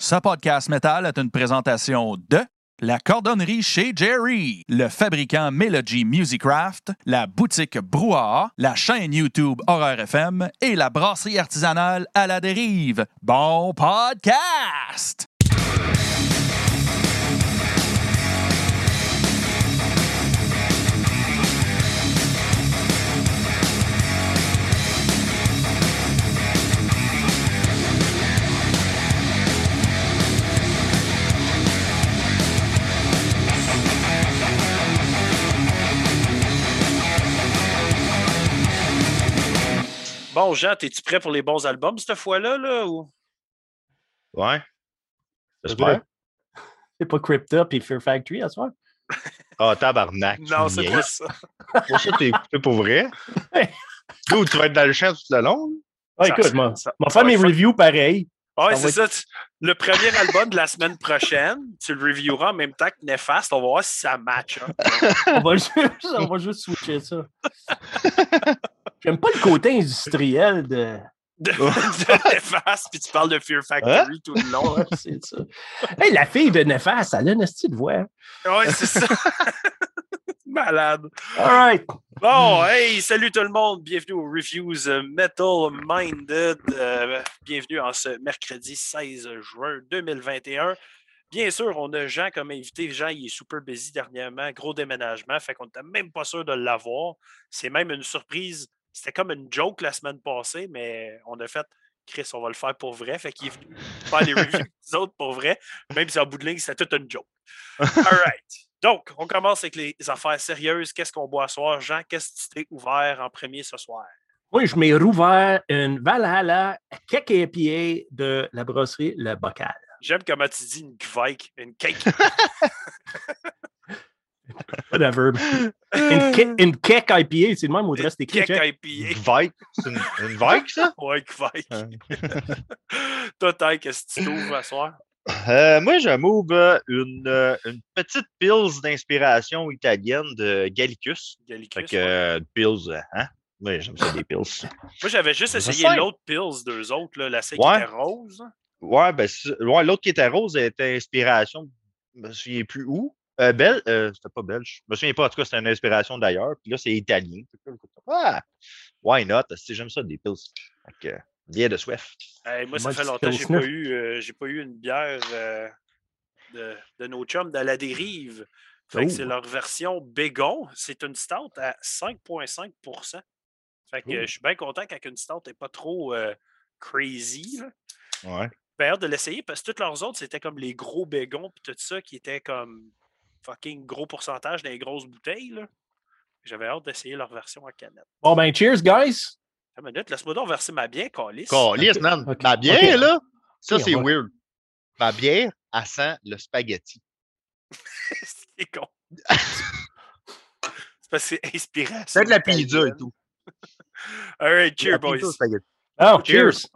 Ce podcast métal est une présentation de la cordonnerie chez Jerry, le fabricant Melody Musicraft, la boutique Brouhaha, la chaîne YouTube Horreur FM et la brasserie artisanale à la dérive. Bon podcast! Bon, Jean, es-tu prêt pour les bons albums cette fois-là? Là, ou... Ouais. J'espère. C'est pas Crypta puis Fear Factory à soir? Ah, tabarnak. Non, c'est pas ça. Pour ça, t'es écouté pour vrai? D'où tu vas être dans le champ tout le long? Ah, écoute, moi, faire mes reviews pareil. Oui, c'est ça. Le premier album de la semaine prochaine, tu le revieweras en même temps que Néfaste. On va voir si ça match. Hein. on va juste switcher ça. J'aime pas le côté industriel de Néfaste, puis tu parles de Fear Factory tout le long. Ouais, c'est ça. Hey, la fille de Néfaste, elle a une style de voix. Oui, c'est ça. Malade. All right. Bon, hey, salut tout le monde. Bienvenue aux Reviews Metal Minded. Bienvenue en ce mercredi 16 juin 2021. Bien sûr, on a Jean comme invité. Jean, il est super busy dernièrement. Gros déménagement, fait qu'on n'était même pas sûr de l'avoir. C'est même une surprise. C'était comme une joke la semaine passée, mais on a fait Chris, on va le faire pour vrai. Fait qu'il est venu faire les reviews des autres pour vrai, même si en bout de ligne, c'était toute une joke. All right. Donc, on commence avec les affaires sérieuses. Qu'est-ce qu'on boit ce soir? Jean, qu'est-ce que tu t'es ouvert en premier ce soir? Oui, je m'ai rouvert une Valhalla Cake IPA de la brasserie Le Bocal. J'aime comment tu dis une kvike, une cake. Whatever. Une cake IPA, c'est le même mot de reste écrit. Cake IPA. Vike? C'est une Vike, ça? Ouais, kvike. Toi, Ty, qu'est-ce que tu t'ouvres ce soir? Moi, je m'ouvre une petite pils d'inspiration italienne de Gallicus. Gallicus. Fait que pils, hein? Oui, j'aime ça, des pils. Moi, j'avais juste essayé l'autre pils d'eux autres, là, la celle qui était rose. Ouais, ben, l'autre qui était rose était inspiration, je me souviens plus où. C'était pas belge. Je me souviens pas, en tout cas, c'était une inspiration d'ailleurs. Puis là, c'est italien. Ah, why not? J'aime ça, des pils. Fait que, bière de soif. Moi, ça fait longtemps que j'ai pas eu une bière de nos chums de la dérive. Fait que c'est leur version bégon. C'est une stout à 5,5 %. Fait que je suis bien content quand une stout n'est pas trop crazy. Là. Ouais. J'ai hâte de l'essayer parce que toutes leurs autres, c'était comme les gros bégons et tout ça qui étaient comme fucking gros pourcentage dans les grosses bouteilles. Là. J'avais hâte d'essayer leur version en canette. Bon, ben, cheers, guys! Une minute, laisse-moi donc verser ma bière, Calice. Calice, man. Okay. Ma bière, là, ça, c'est weird. Ma bière, elle sent le spaghetti. C'est con. C'est parce que c'est inspirant. C'est de la pizza et tout. All right, cheers, boys. Oh, cheers.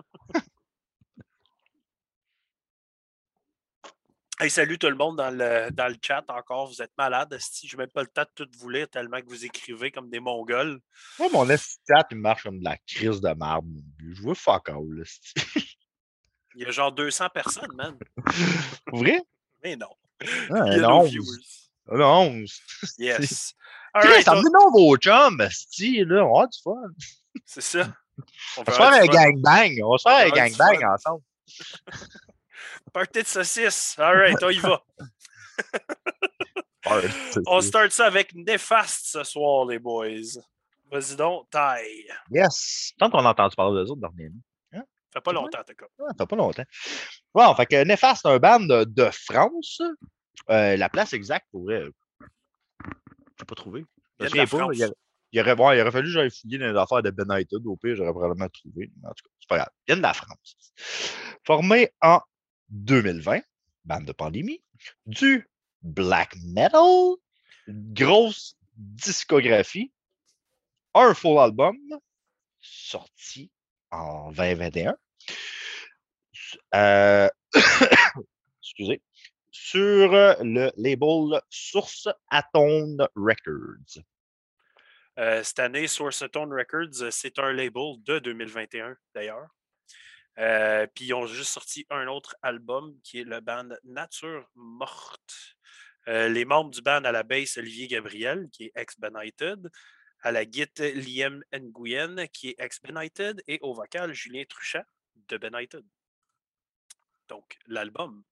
Hey, salut tout le monde dans le chat encore. Vous êtes malades. Je n'ai même pas le temps de tout vous lire tellement que vous écrivez comme des Mongols. Moi, mon chat, il marche comme de la crise de marbre. Je vois fuck all. Là, il y a genre 200 personnes, man. Vrai? Mais non. Ah, il y a 11. 11. Yes. Right, ça me dit non, vos chums, là, on va du fun. C'est ça. On va se faire un gangbang. On va se faire un gangbang ensemble. Party de saucisse. All right, on y va. On start ça avec Néfaste ce soir, les boys. Vas-y donc, taille. Yes. Tant qu'on a entendu parler des autres dernièrement. Hein? Ça fait pas longtemps, en tout cas. Ça fait pas longtemps. Bon, fait que Néfaste, c'est un band de France. La place exacte pourrait. Je n'ai pas trouvé. Je ne sais pas. Il aurait fallu que j'aille fouiller dans les affaires de Benighted. Au pire, j'aurais probablement trouvé. En tout cas, c'est pas grave. Il vient de la France. Formé en 2020, bande de pandémie, du black metal, grosse discographie, un full album sorti en 2021. Excusez. Sur le label Source Atone Records. Cette année, Source Atone Records, c'est un label de 2021, d'ailleurs. Puis ils ont juste sorti un autre album qui est le band Nature Morte. Les membres du band à la basse, Olivier Gabriel, qui est ex-Benighted, à la guitare, Liam Nguyen, qui est ex-Benighted, et au vocal, Julien Truchant, de Benighted. Donc, l'album.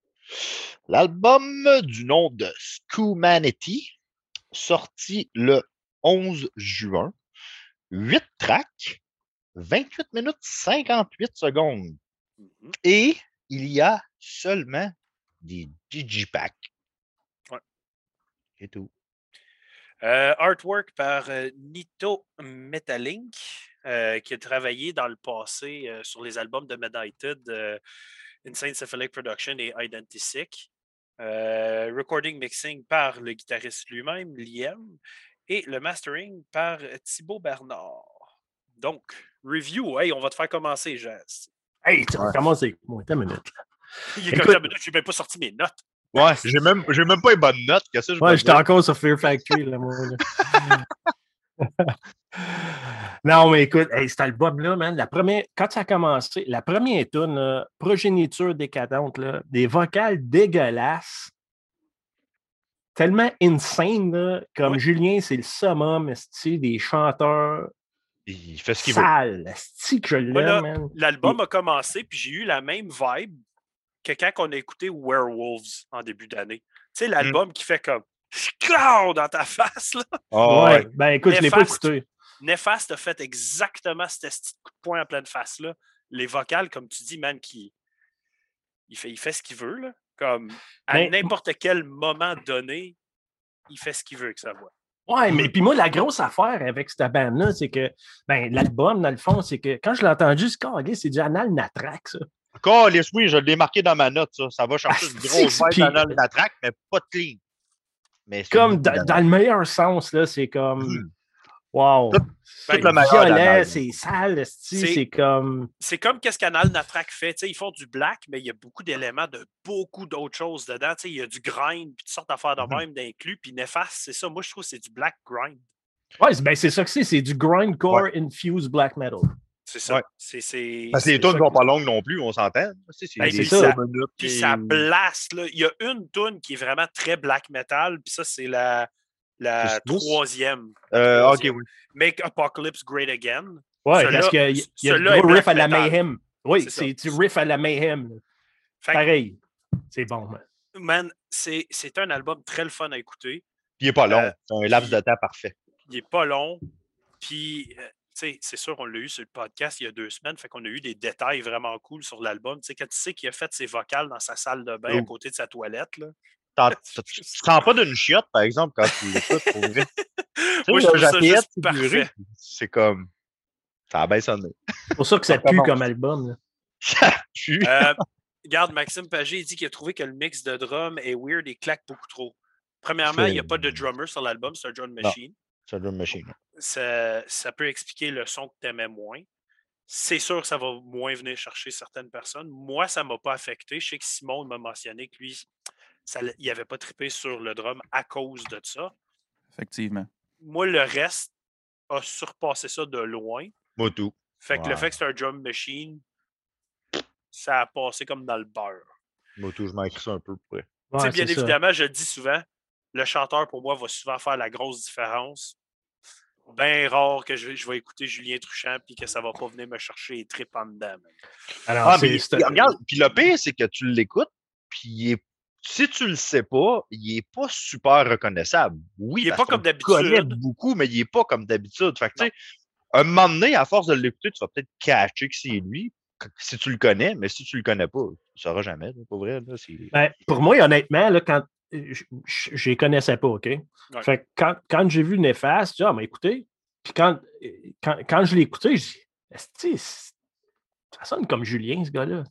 L'album du nom de Scumanity, sorti le 11 juin. 8 tracks, 28 minutes 58 secondes. Mhm. Et il y a seulement des digipacks. Ouais. C'est tout. Artwork par Nito Metalink, qui a travaillé dans le passé sur les albums de Benighted, Insane Cephalic Production et Identisic. Recording mixing par le guitariste lui-même, Liam, et le mastering par Thibaut Bernard. Donc, review, hey, on va te faire commencer, Jazz. Hey, tu vas commencer. Bon, attends une minute. Il est comme ça, mais je n'ai même pas sorti mes notes. Ouais, j'ai même pas une bonne note. Que ça, Ouais, j'étais encore sur Fear Factory, là, moi. Là. Non, mais écoute, hey, cet album-là, man, quand ça a commencé, la première tune, Progéniture décadente, là, des vocales dégueulasses, tellement insane, là, comme Oui. Julien, c'est le summum, des chanteurs il fait ce qu'il veut. sales, que je l'aime, man. L'album a commencé, puis j'ai eu la même vibe que quand on a écouté Werewolves en début d'année. Tu sais, l'album qui fait comme dans ta face, là. Oh, ouais, ben écoute, je ne l'ai pas Néfaste. écouté. Néfaste a fait exactement ce petit coup de poing en pleine face-là. Les vocales, comme tu dis, man, il fait ce qu'il veut, là. Comme à n'importe quel moment donné, il fait ce qu'il veut avec sa voix. Ouais, mais puis moi, la grosse affaire avec cette bande-là, c'est que l'album, dans le fond, c'est que quand je l'ai entendu, c'est du Anal Natrac, ça. Oui, je l'ai marqué dans ma note, ça. Ça va chercher une grosse vibe d'Anal Natrac, mais pas de clean. Mais comme dans le meilleur sens, là, c'est comme. Wow! Tout le meilleur violet, c'est sale, c'est comme. C'est comme qu'est-ce qu'Anal Natrac fait. T'sais, ils font du black, mais il y a beaucoup d'éléments de beaucoup d'autres choses dedans. T'sais, il y a du grind, puis toutes sortes d'affaires de même d'inclus. Puis Néfaste, c'est ça. Moi, je trouve que c'est du black grind. Ouais, c'est ça que c'est du grindcore infused black metal. C'est ça. Ouais. Parce que les tunes ne sont pas longues non plus, on s'entend. C'est ça. Puis ça blast. Là. Il y a une tune qui est vraiment très black metal, puis ça, c'est la troisième. OK, oui. Make Apocalypse Great Again. Ouais, parce qu'il y a le riff à la Mayhem. Oui, c'est du riff à la Mayhem. Pareil. C'est bon, man. Man, c'est un album très le fun à écouter. Puis il n'est pas long. C'est un laps de temps parfait. Il n'est pas long. Puis, c'est sûr, on l'a eu sur le podcast il y a 2 semaines. Fait qu'on a eu des détails vraiment cool sur l'album. Quand tu sais qu'il a fait ses vocales dans sa salle de bain à côté de sa toilette. Là. Tu ne sens pas d'une chiotte, par exemple, quand tu l'écoutes, pour vrai. Moi, je trouve ça juste parfait. C'est comme... Ça a bien sonné. C'est pour ça que ça pue comme album. Là. Ça pue. Regarde, Maxime Pagé, il dit qu'il a trouvé que le mix de drum est weird et claque beaucoup trop. Premièrement, il n'y a pas de drummer sur l'album, c'est un drum machine. C'est un drum machine. Ça peut expliquer le son que tu aimais moins. C'est sûr que ça va moins venir chercher certaines personnes. Moi, ça ne m'a pas affecté. Je sais que Simon m'a mentionné que lui, il n'avait pas trippé sur le drum à cause de ça. Effectivement. Moi, le reste a surpassé ça de loin. Moi, tout. Fait que le fait que c'est un drum machine, ça a passé comme dans le beurre. Moi, tout, je m'en écris ça un peu. Ouais, bien évidemment, je le dis souvent, le chanteur, pour moi, va souvent faire la grosse différence. Bien rare que je vais écouter Julien Truchant puis que ça va pas venir me chercher les tripes en dedans. Alors, regarde, puis le pire, c'est que tu l'écoutes, puis si tu le sais pas, il est pas super reconnaissable. Oui, il est pas comme d'habitude. Tu connais beaucoup, mais il est pas comme d'habitude. Fait que, tu sais, un moment donné, à force de l'écouter, tu vas peut-être catcher que c'est lui, si tu le connais, mais si tu le connais pas, tu ne sauras jamais, là, pour vrai. Là, pour moi, honnêtement, là, quand je les connaissais pas, OK? Ouais. Fait que quand j'ai vu Néfaste, j'ai dit, mais écoutez, puis quand je l'ai écouté, je dis, ça sonne comme Julien, ce gars-là.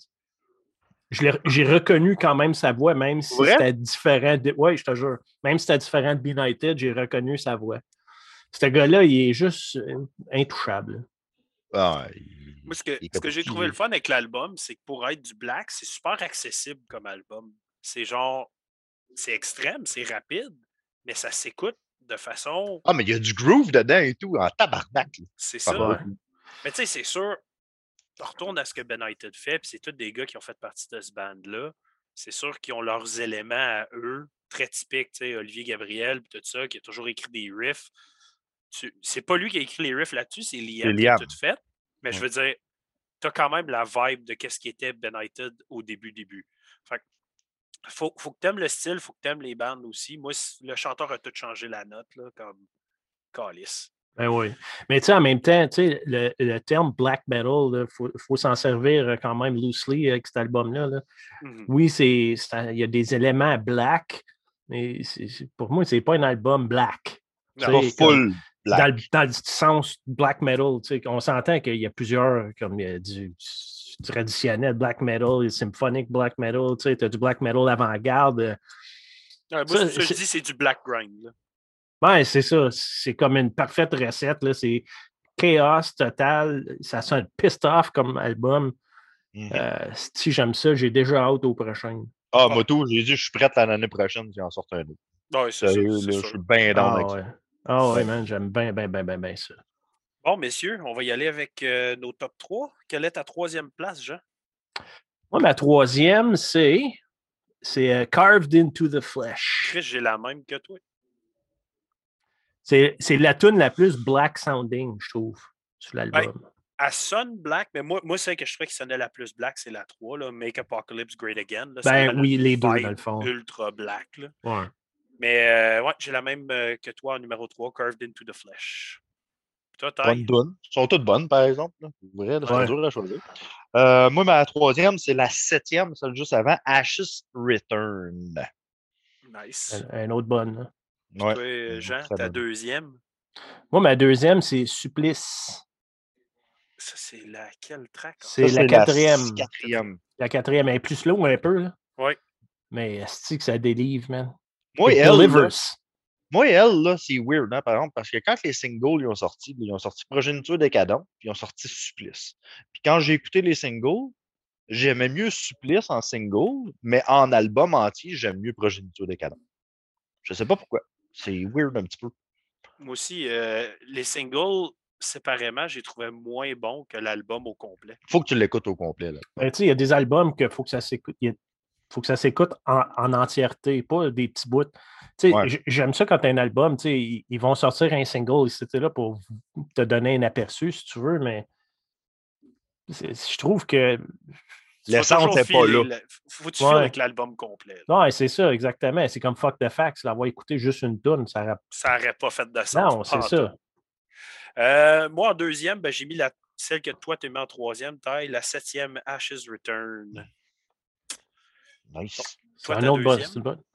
J'ai reconnu quand même sa voix, même si c'était différent. Oui, je te jure. Même si c'était différent de Benighted, j'ai reconnu sa voix. Ce gars-là, il est juste intouchable. Moi, ce que j'ai trouvé le fun avec l'album, c'est que pour être du black, c'est super accessible comme album. C'est genre, c'est extrême, c'est rapide, mais ça s'écoute de façon... mais il y a du groove dedans et tout, en tabarnak. C'est ça. Ouais. Mais tu sais, c'est sûr, retourne à ce que Benighted fait, puis c'est tous des gars qui ont fait partie de ce band-là. C'est sûr qu'ils ont leurs éléments à eux, très typiques, tu sais, Olivier Gabriel, puis tout ça, qui a toujours écrit des riffs. C'est pas lui qui a écrit les riffs là-dessus, c'est Liam qui a tout fait. Mais je veux dire, t'as quand même la vibe de qu'est-ce qui était Benighted au début. Fait que faut que t'aimes le style, faut que t'aimes les bandes aussi. Moi, le chanteur a tout changé la note, là, comme calice. Ben oui. Mais tu sais, en même temps, tu sais, le terme black metal, il faut s'en servir quand même loosely avec cet album-là. Là. Mm-hmm. Oui, il y a des éléments black, mais pour moi, c'est pas un album black. Pas full black. Dans le sens black metal, tu sais, on s'entend qu'il y a plusieurs, comme du traditionnel black metal, du symphonic black metal, tu sais, tu as du black metal avant-garde. Moi, je dis, c'est du black grind. Là. Ouais, c'est ça. C'est comme une parfaite recette. Là. C'est chaos total. Ça sonne pissed off comme album. Si j'aime ça, j'ai déjà hâte au prochain. Moi tout, j'ai dit je suis prête l'année prochaine s'il en sort un autre. Ouais, c'est sûr. Je suis bien down avec ça. Ouais, man, j'aime bien ça. Bon, messieurs, on va y aller avec nos top 3. Quelle est ta troisième place, Jean? Moi, ma troisième, c'est Carved into the Flesh. Chris, j'ai la même que toi. C'est la tune la plus black sounding, je trouve, sur l'album. Ben, elle sonne black, mais moi celle que je trouvais qui sonnait la plus black, c'est la 3, là, Make Apocalypse Great Again. Là, oui, les deux, dans le fond. Ultra black. Là. Ouais. Mais j'ai la même que toi en numéro 3, Carved into the Flesh. Toi, bonne donne. Elles sont toutes bonnes, par exemple. Là. Vrai, c'est dur à choisir. Moi, ma troisième, c'est la 7e, celle juste avant, Ashes Return. Nice. Un autre bonne. Là. Ouais. Toi, Jean, ta deuxième? Moi, ma deuxième, c'est Supplice. Ça, c'est laquelle track? C'est la quatrième. La 4e. Elle est plus slow un peu. Là. Oui. Mais c'est que ça délivre, man. Moi, elle, là, c'est weird, hein, par exemple, parce que quand les singles ils ont sorti Progéniture décadente, puis ils ont sorti Supplice. Puis quand j'ai écouté les singles, j'aimais mieux Supplice en single, mais en album entier, j'aime mieux Progéniture décadente. Je sais pas pourquoi. C'est weird un petit peu. Moi aussi, les singles, séparément, j'ai trouvé moins bons que l'album au complet. Faut que tu l'écoutes au complet. Ben, il y a des albums qu'il faut que ça s'écoute. Faut que ça s'écoute en entièreté, pas des petits bouts. Ouais. J'aime ça quand tu as un album, ils vont sortir un single, c'était là pour te donner un aperçu, si tu veux, mais je trouve que l'essence n'est pas là. Faut que tu files avec l'album complet. Non, c'est ça, exactement. C'est comme Fuck the Facts, l'avoir écouté juste une toune, ça n'aurait pas fait de sens. Non, c'est ça. Moi, en deuxième, j'ai mis celle que toi, tu as mis en troisième, taille, la 7e Ashes Return. Nice. Toi, un autre boss, c'est bon.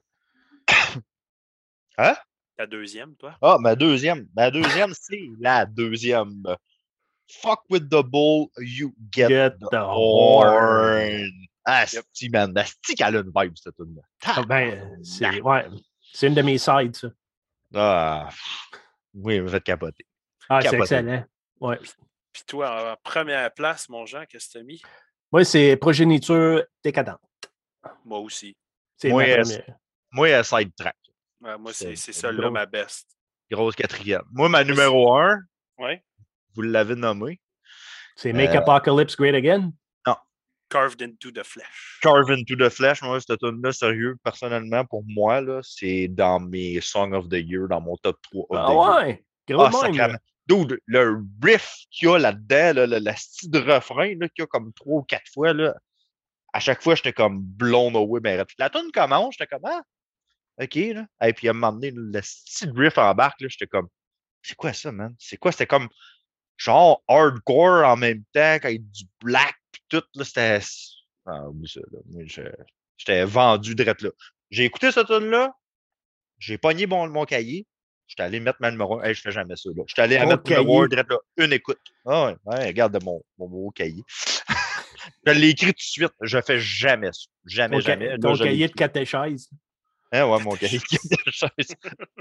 Hein? Ta deuxième, toi? Ma deuxième. Ma deuxième, c'est la deuxième. Fuck with the bull, you get the horn. Asti, man. Asti qu'elle a une vibe, cette tune-là. C'est une de mes sides, ça. Oui, vous faites capoter. C'est excellent. Ouais. Puis toi, en première place, mon Jean, qu'est-ce que tu as mis? Moi, c'est Progéniture décadente. Moi aussi. C'est ma première. Moi, Sidetrack. Moi, c'est celle-là, ma best. Grosse quatrième. Moi, ma numéro 1, vous l'avez nommé. C'est Make Apocalypse Great Again? Non. Carved into the Flesh. Carved into the Flesh, moi, cette tune-là, sérieux, personnellement, pour moi, là, c'est dans mes Songs of the Year, dans mon top 3 of the Year. Sacrément. Dude, le riff qu'il y a là-dedans, le style de refrain qu'il y a comme 3 ou 4 fois, là, à chaque fois, j'étais comme blown away. Ben, la tune commence, j'étais comme OK, là. Et puis, à un moment donné, le style riff embarque, là, j'étais comme, c'est quoi ça, man? C'est quoi? C'était comme genre hardcore en même temps, quand il y a du black, puis tout, là, c'était. Oui, ça, là. J'étais vendu direct là. J'ai écouté cette tune-là, j'ai pogné mon cahier, j'étais allé mettre ma numéro 1. Je fais jamais ça, là. J'étais allé mettre numéro 1 direct là, une écoute. Ouais, regarde mon beau cahier. Je l'ai écrit tout de suite. Je fais jamais ça. Jamais. Ton cahier de catéchèse. Ouais, mon cahier de catéchèse.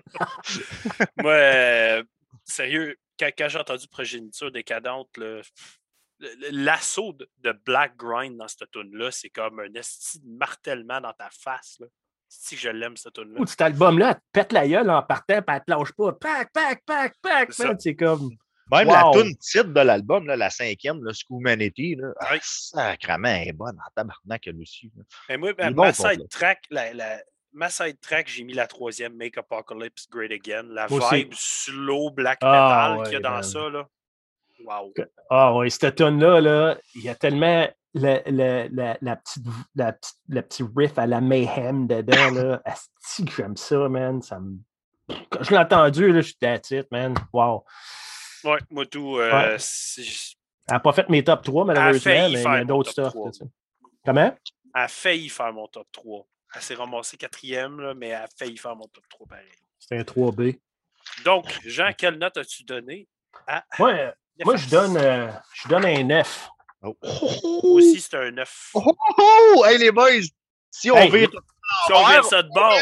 Moi, sérieux, quand j'ai entendu Progéniture décadente, l'assaut de Black Grind dans cette tune-là, c'est comme un esti de martèlement dans ta face. Si je l'aime, cette tune-là. Cet album-là, elle te pète la gueule en partant, puis elle te lâche pas. Pac. C'est comme. Même la tune titre de l'album, là, la 5e, le Schoolmanity, Ouais. sacrément, elle est bonne en tabarnak, elle aussi. Et moi, ma side track, j'ai mis la 3e, Make Apocalypse Great Again. La vibe slow black metal qu'il y a dans ça. Là. Wow. Ah oui, cette tune-là, là, il y a tellement la petite riff à la Mayhem dedans. Là. Asti que j'aime ça, man. Quand je l'ai entendu, là, je suis that's it, man. Wow. Ouais, moi tout. Elle n'a pas fait mes top 3, malheureusement, mais il y a d'autres stuff. Comment? Elle a failli faire mon top 3. Elle s'est ramassée 4e, là, mais elle a failli faire mon top 3 pareil. C'était un 3B. Donc, Jean, quelle note as-tu donné à moi, je donne un 9. Moi aussi, c'est un 9. Oh! Hey, les boys! Si on vire ça de bord!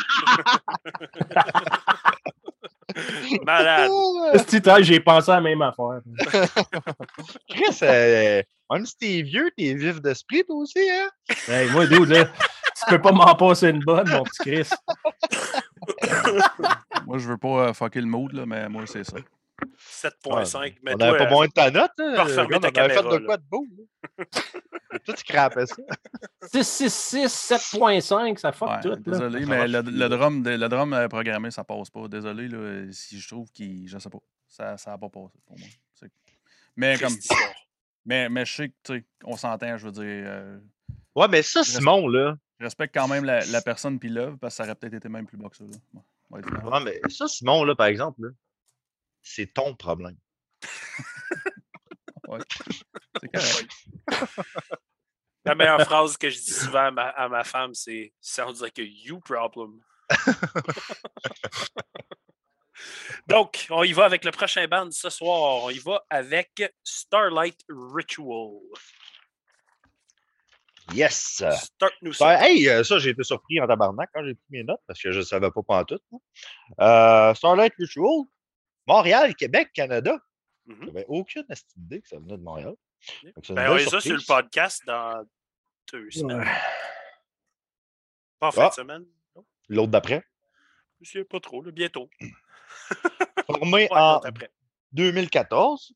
Malade! J'ai pensé à la même affaire. Chris, même si t'es vieux, t'es vif d'esprit, toi aussi, hein? Hey, moi, dude, là, tu peux pas m'en passer une bonne, mon petit Chris. Moi, je veux pas fucker le mood, là, mais moi, c'est ça. 7.5. On n'avait pas moins de ta note. Tu peux refermer ta caméra. On avait fait de quoi de beau? Toi, tu crapais ça. 6.6, 7.5, ça fuck tout. Désolé, là. mais le drum programmé, ça passe pas. Désolé, là, si je trouve qu'il. Je sais pas. Ça n'a pas passé pour moi. Mais comme. Mais je sais que, tu sais, on s'entend, je veux dire. Ouais, mais ça, Simon, là. Je respecte quand même la personne puis l'œuvre, parce que ça aurait peut-être été même plus bas que ça. Là. Ouais, mais ça, Simon, là, par exemple, là, c'est ton problème. Ouais. C'est correct. La meilleure phrase que je dis souvent à ma femme, c'est « Sounds like a you problem ». Donc, on y va avec le prochain band ce soir. On y va avec Starlight Ritual. Yes! Start-nous ça. Hey, ça, j'ai été surpris en tabarnak quand j'ai pris mes notes parce que je ne savais pas pantoute. Starlight Ritual, Montréal, Québec, Canada. J'avais aucune idée que ça venait de Montréal. On est ça sur le podcast dans 2 semaines. Pas en fin de semaine. L'autre d'après. Je ne sais pas trop, là, bientôt. Formé en 2014.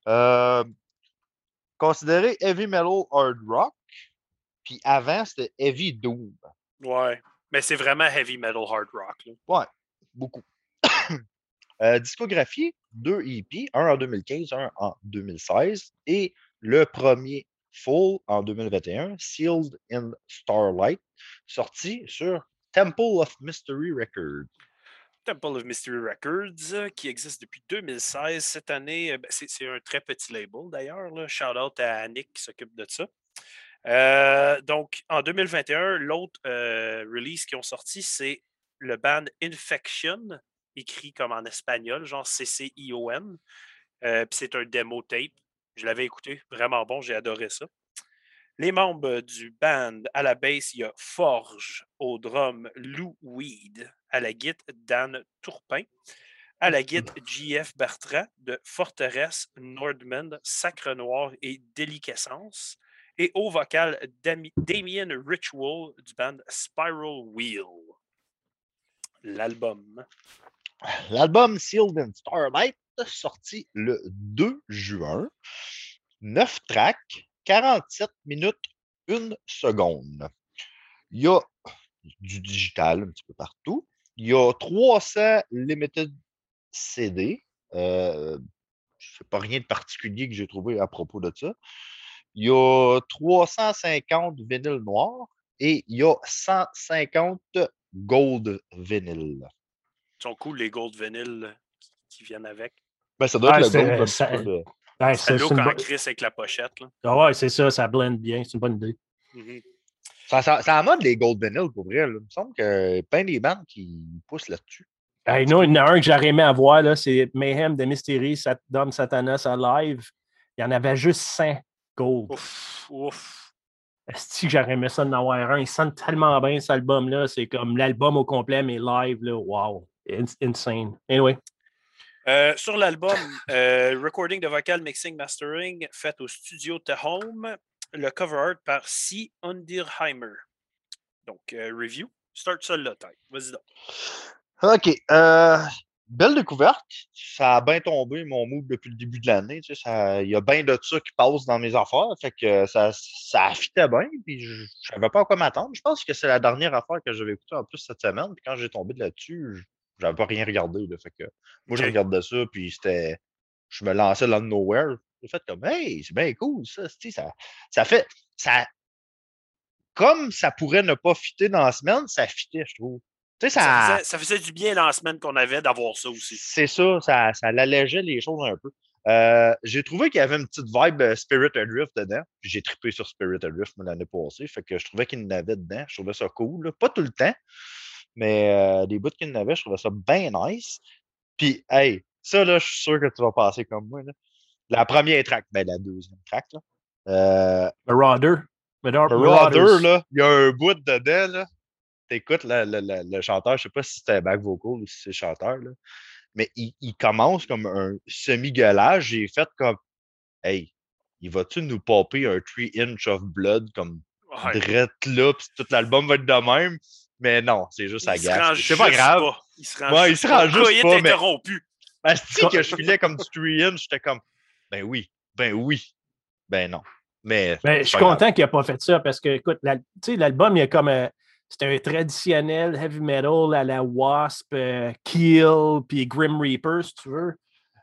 Considéré heavy metal hard rock. Puis avant, c'était heavy doom. Ouais. Mais c'est vraiment heavy metal hard rock. Là. Ouais, beaucoup. Discographie, 2 EP, un en 2015, un en 2016. Et le premier full en 2021, Sealed in Starlight, sorti sur Temple of Mystery Records. Temple of Mystery Records, qui existe depuis 2016. Cette année, c'est un très petit label d'ailleurs. Shout out à Annick qui s'occupe de ça. Donc, en 2021, l'autre release qui ont sorti, c'est le band Infection, écrit comme en espagnol, genre CCION. Puis c'est un démo tape. Je l'avais écouté, vraiment bon, j'ai adoré ça. Les membres du band, à la basse, il y a Forge, au drum, Lou Weed, à la guitare, Dan Tourpin, à la guitare, JF Bertrand, de Forteresse, Nordman, Sacre Noir et Déliquescence, et au vocal, Damien Ritual, du band Spiral Wheel. L'album Sealed in Starlight, sorti le 2 juin. 9 tracks, 47 minutes, 1 seconde. Il y a du digital un petit peu partout. Il y a 300 limited CD. Je ne sais pas rien de particulier que j'ai trouvé à propos de ça. Il y a 350 vinyles noirs et il y a 150 gold vinyles. Ils sont cool, les gold vinyles qui viennent avec. Ben, ça doit être le gold. Ça look en crise avec la pochette. Là. Ah ouais, c'est ça, ça blende bien. C'est une bonne idée. Ça en mode les gold vinyles, pour vrai. Là. Il me semble qu'il y a plein des bandes qui poussent là-dessus. Hey, non, il y en a un que j'aurais aimé avoir, là, c'est Mayhem de Mystery, Dom Satanas à live. Il y en avait juste 100 gold. Ouf. Est-ce que j'aurais aimé ça d'en avoir un? Il sonne tellement bien, cet album-là. C'est comme l'album au complet, mais live, là, wow. Insane. Anyway. Sur l'album, recording de vocal, mixing, mastering, fait au studio The Home. Le cover art par C. Underheimer. Donc, review. Start ça là, Ty. Vas-y donc. OK. belle découverte. Ça a bien tombé mon move depuis le début de l'année. Tu sais, il y a bien de ça qui passe dans mes affaires. Fait que ça affitait bien. Puis je savais pas à quoi m'attendre. Je pense que c'est la dernière affaire que j'avais écoutée en plus cette semaine. Puis quand j'ai tombé là-dessus, j'avais pas rien regardé. Là. Fait que moi, je regardais ça. Puis c'était. Je me lançais dans le nowhere. J'ai fait comme hey, c'est bien cool ça. Tu sais, ça fait. Comme ça pourrait ne pas fitter dans la semaine, ça fitait, je trouve. Tu sais, ça faisait du bien dans la semaine qu'on avait d'avoir ça aussi. C'est ça l'allégeait les choses un peu. J'ai trouvé qu'il y avait une petite vibe Spirit Adrift dedans. Puis j'ai trippé sur Spirit Adrift l'année passée. Fait que je trouvais qu'il y en avait dedans. Je trouvais ça cool. Là. Pas tout le temps, mais des bouts qu'il y en avait, je trouvais ça bien nice. Puis, hey, ça, là, je suis sûr que tu vas passer comme moi. Là. La première track, ben la deuxième track, là. Marauder. Marauder, là, il y a un bout dedans, là. T'écoutes le chanteur, je sais pas si c'était back vocal ou si c'est le chanteur, là. Mais il commence comme un semi-gueulage. J'ai fait comme hey, il va-tu nous popper un 3-inch of blood comme drette là, puis tout l'album va être de même? Mais non, c'est juste à gaffe. C'est pas grave. Il se rend juste pas. Juste pas. Mais... interrompu. Si que je filais comme du 3-inch, j'étais comme ben oui. Ben non. Mais je suis content qu'il n'ait pas fait ça parce que, écoute, l'album, il y a comme. C'est un traditionnel heavy metal à la Wasp, Keel, puis Grim Reaper, si tu veux.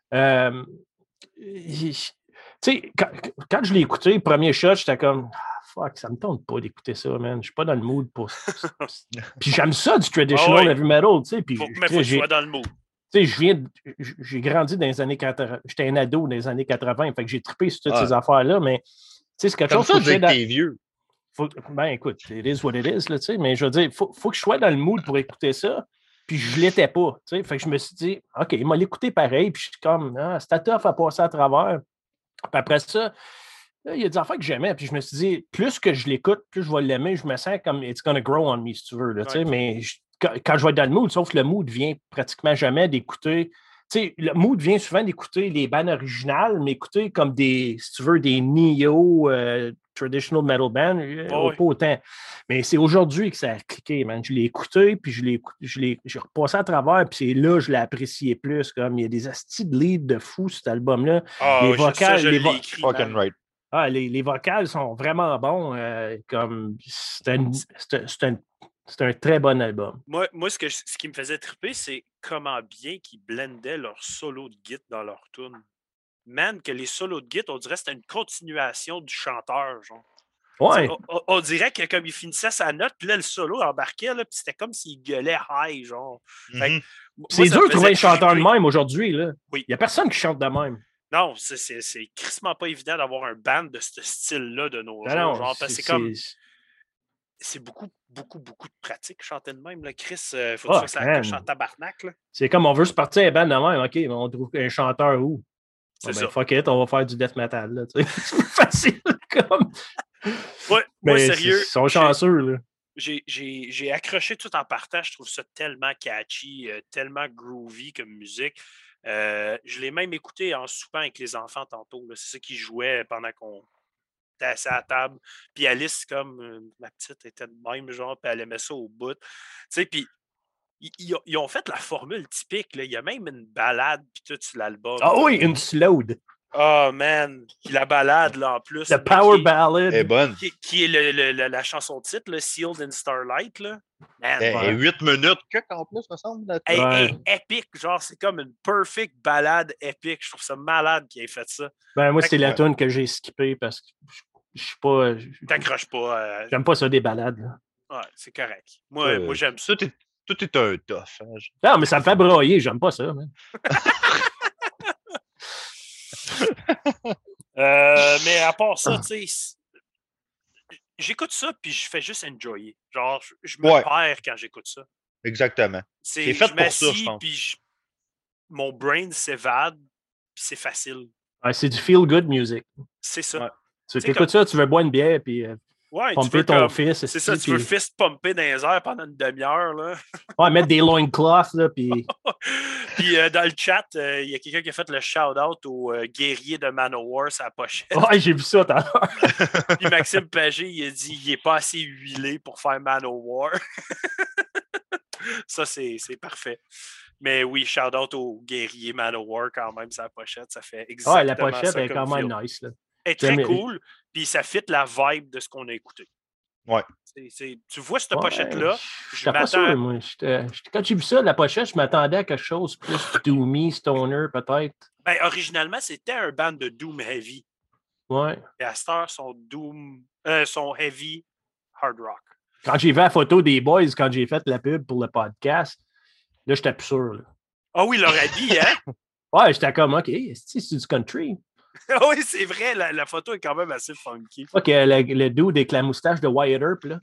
Quand je l'ai écouté, le premier shot, j'étais comme fuck, ça me tente pas d'écouter ça, man. Je suis pas dans le mood pour. Puis j'aime ça du traditional heavy metal, tu sais. Mais faut que tu sois dans le mood. J'ai grandi dans les années 80. J'étais un ado dans les années 80, fait que j'ai trippé sur toutes ces affaires-là, mais c'est quelque chose que je t'es vieux. Ben écoute, it is what it is, là, tu sais, mais je veux dire, faut que je sois dans le mood pour écouter ça, puis je l'étais pas, tu sais, fait que je me suis dit, OK, il m'a l'écouté pareil, puis je suis comme, c'était tough à passer à travers. Puis après ça, il y a des affaires que j'aimais, puis je me suis dit, plus que je l'écoute, plus je vais l'aimer, je me sens comme it's gonna grow on me, si tu veux, là, tu sais, mais quand je vais être dans le mood, sauf que le mood vient pratiquement jamais d'écouter. Tu sais, le mood vient souvent d'écouter les bands originales, mais écouter comme des, si tu veux, des neo traditional metal bands, pas autant. Mais c'est aujourd'hui que ça a cliqué, man. Je l'ai écouté, puis j'ai repassé à travers, puis c'est là que je l'ai apprécié plus. Comme il y a des astis de lead de fou, cet album-là. Les vocales, les vocales sont vraiment bons. C'est un très bon album. Moi ce qui me faisait triper, c'est comment bien qu'ils blendaient leurs solos de guitare dans leur tune. Man, que les solos de guitare, on dirait que c'était une continuation du chanteur, genre. Ouais. On dirait que comme il finissait sa note, puis là, le solo embarquait, là, puis c'était comme s'il gueulait high, genre. C'est dur de trouver un chanteur de même aujourd'hui, là. Oui. Il n'y a personne qui chante de même. Non, c'est crissement pas évident d'avoir un band de ce style-là de nos jours. Genre, parce que c'est comme... C'est beaucoup de pratique chanter de même. Là. Chris, il faut que ça coche en tabarnak. Là. C'est comme on veut se partir à band de même. OK, mais on trouve un chanteur où? C'est ça. Fuck it, on va faire du death metal. Là, c'est plus facile. Comme... Ouais, moi, sérieux. Ils sont chanceux. Là. J'ai accroché tout en partant. Je trouve ça tellement catchy, tellement groovy comme musique. Je l'ai même écouté en soupant avec les enfants tantôt. C'est ça qui jouait pendant qu'on était assis à la table. Puis Alice, comme ma petite était de même, genre, puis elle aimait ça au bout. Tu sais, puis ils ont fait la formule typique. Là. Il y a même une balade, puis tout sur l'album. Ah oui, une slowed. Oh man, puis la balade là en plus. La power ballad. est bonne. Qui est la chanson titre, là, Sealed in Starlight. Là. Man, et 8 minutes, en plus, me semble. Épique, genre, c'est comme une perfect balade épique. Je trouve ça malade qu'il ait fait ça. Ben, moi, c'est la tune que j'ai skippée parce que je suis pas. T'accroches pas. J'aime pas ça des balades. Là. Ouais, c'est correct. Moi j'aime ça. Tout est un tough. Hein. Non, mais ça me fait broyer, j'aime pas ça. Mais à part ça, tu sais, j'écoute ça puis je fais juste enjoyer. Genre, je me perds quand j'écoute ça. Exactement. C'est fait pour ça, je pense. Puis mon brain s'évade puis c'est facile. Ouais, c'est du feel-good music. C'est ça. Ouais. Tu écoutes ça, tu veux boire une bière puis pomper ton fils. C'est ça, tu veux fist pumper dans les airs pendant une demi-heure. Là. Ouais, mettre des loincloths, là, puis... Puis dans le chat, il y a quelqu'un qui a fait le shout-out au guerrier de Manowar sa pochette. Ouais, j'ai vu ça tout à l'heure. Puis Maxime Pagé, il a dit il est pas assez huilé pour faire Manowar. Ça, c'est parfait. Mais oui, shout-out au guerrier Manowar quand même, sa pochette. Ça fait exactement la pochette ça est comme quand même feel. nice. Là. Elle est très cool, puis ça fit la vibe de ce qu'on a écouté. Ouais. Tu vois cette pochette-là, je pas sûr, moi. Quand j'ai vu ça, la pochette, je m'attendais à quelque chose plus doomy, stoner, peut-être. Ben, originalement, c'était un band de Doom Heavy. Ouais. Et à cette heure, sont Heavy Hard Rock. Quand j'ai vu la photo des boys, quand j'ai fait la pub pour le podcast, là, j'étais plus sûr. Là. Ah oui, leur habit, hein? Ouais, j'étais comme, OK, c'est du country. Oui, c'est vrai, la photo est quand même assez funky. OK, le dude avec la moustache de Wyatt Earp, là.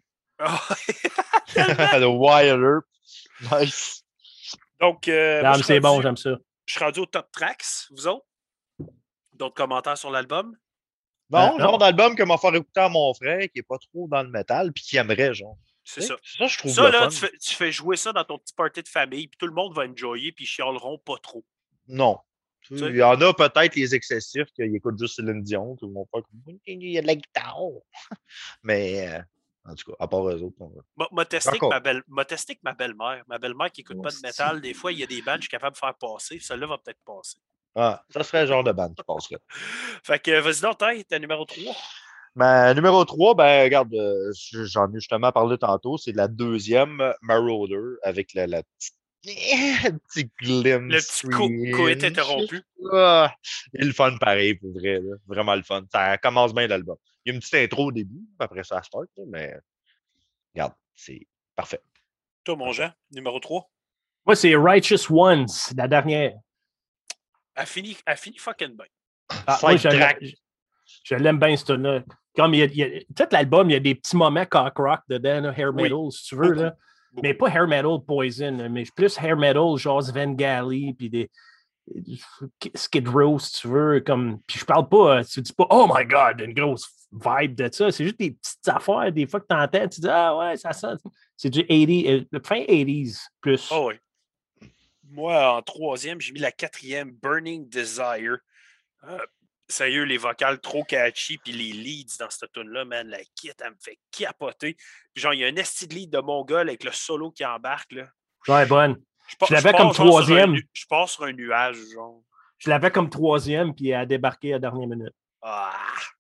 Le Wyatt Earp. Nice. Donc, c'est bon, j'aime ça. Je suis rendu au top tracks, vous autres? D'autres commentaires sur l'album? Non, genre d'album que m'a fait écouter à mon frère qui n'est pas trop dans le métal puis qui aimerait, genre. C'est ça. Ça, je trouve ça, le là, fun. Tu fais jouer ça dans ton petit party de famille, puis tout le monde va enjoyer, puis ils chialeront pas trop. Non. Il y en a peut-être les excessifs qui écoutent juste Céline Dion, tout le monde fait comme il y a de la guitare. Mais en tout cas, à part eux autres. M'a testé avec ma belle-mère. Ma belle-mère qui n'écoute pas de métal, des fois, il y a des bandes que je suis capable de faire passer. Celle-là va peut-être passer. Ah, ça serait le genre de band qui passerait. Fait que vas-y donc, t'es numéro 3. Ma numéro 3, ben regarde, j'en ai justement parlé tantôt, c'est la deuxième Marauder avec la petite petit glimpse. Le petit coït interrompu. Ah, il est le fun pareil, pour vrai. Là. Vraiment le fun. Ça commence bien l'album. Il y a une petite intro au début, après ça start, là, mais regarde, c'est parfait. Toi, mon Jean, numéro 3. Moi, c'est Righteous Ones, la dernière. Elle finit fucking bien. Moi, je l'aime bien, ce tune-là. Comme tout l'album, il y a des petits moments cock rock dedans, là, hair metal, si tu veux. Là. Mais pas hair metal Poison, mais plus hair metal, genre Svengali, puis des Skid Row, si tu veux. Puis je parle pas, tu dis pas, oh my God, une grosse vibe de ça. C'est juste des petites affaires, des fois que tu entends, tu dis, ah ouais, ça sonne. C'est du 80, fin 80s plus. Oh oui. Moi, en troisième, j'ai mis la quatrième, Burning Desire. Sérieux, les vocales trop catchy, puis les leads dans cette tune-là, man, la kit, elle me fait capoter. Puis genre, il y a un esti de lead de Mongol avec le solo qui embarque, là. Ouais, bonne. Je l'avais comme troisième. Je pars sur un nuage, genre. Je l'avais comme troisième, puis elle a débarqué à la dernière minute. Ah!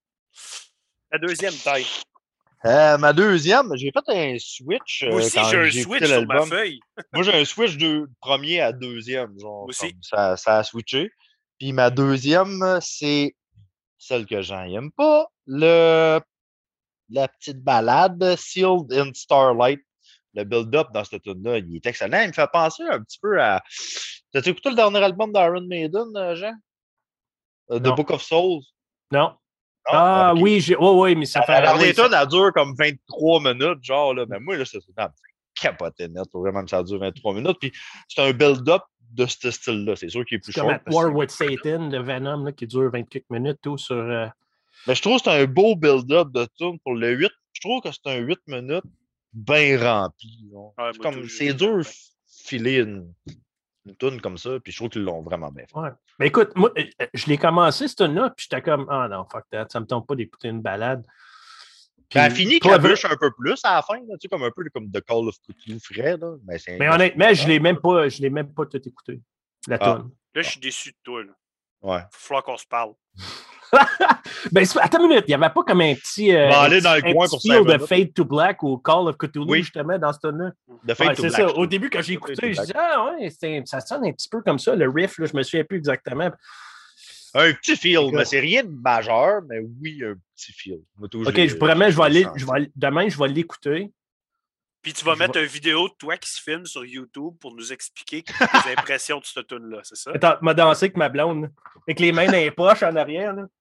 La deuxième taille. Ma deuxième, j'ai fait un switch. Moi aussi, j'ai un switch sur ma feuille. Moi, j'ai un switch de premier à deuxième. Genre, moi aussi. Ça a switché. Puis ma deuxième, c'est celle que j'aime pas, la petite balade Sealed in Starlight. Le build-up dans cette tune-là, il est excellent. Il me fait penser un petit peu à... T'as-tu écouté le dernier album d'Iron Maiden, Jean? The Book of Souls? Non. Ah okay. Oui, mais ça fait... La dernière tune, elle dure comme 23 minutes, genre, là. Mais moi, là, c'est capoté net. Vraiment, ça dure 23 minutes. Puis c'est un build-up de ce style-là. C'est sûr qu'il est plus short. Comme War with Satan de Venom, là, qui dure 24 minutes, tout sur... Mais je trouve que c'est un beau build-up de tune pour le 8. Je trouve que c'est un 8 minutes bien rempli. Ouais, c'est dur de filer une tune comme ça, puis je trouve qu'ils l'ont vraiment bien fait. Ouais. Mais écoute, moi, je l'ai commencé, cette tune-là, puis j'étais comme, ah non, fuck that, ça me tente pas d'écouter une balade. Puis elle finit qu'elle bûche un peu plus à la fin, là, tu sais, comme un peu comme The Call of Cthulhu frais. Là. Mais honnêtement, je l'ai même pas tout écouté, la tune. Là, je suis déçu de toi. Là. Ouais. Il va falloir qu'on se parle. Ben, attends une minute, il n'y avait pas comme un petit, aller dans le coin pour feel de Fade to Black ou Call of Cthulhu, justement, dans ce tune-là. De Fade to Black. C'est ça. Au début, quand j'ai écouté, je disais, ah ouais, ça sonne un petit peu comme ça, le riff, là, je me souviens plus exactement. Un petit feel, mais c'est rien de majeur, mais oui, un petit feel. OK, demain, je vais l'écouter. Puis tu vas mettre une vidéo de toi qui se filme sur YouTube pour nous expliquer tes impressions de cette tune-là, c'est ça? Attends, m'a dansé avec ma blonde, avec les mains dans les poches en arrière. Là.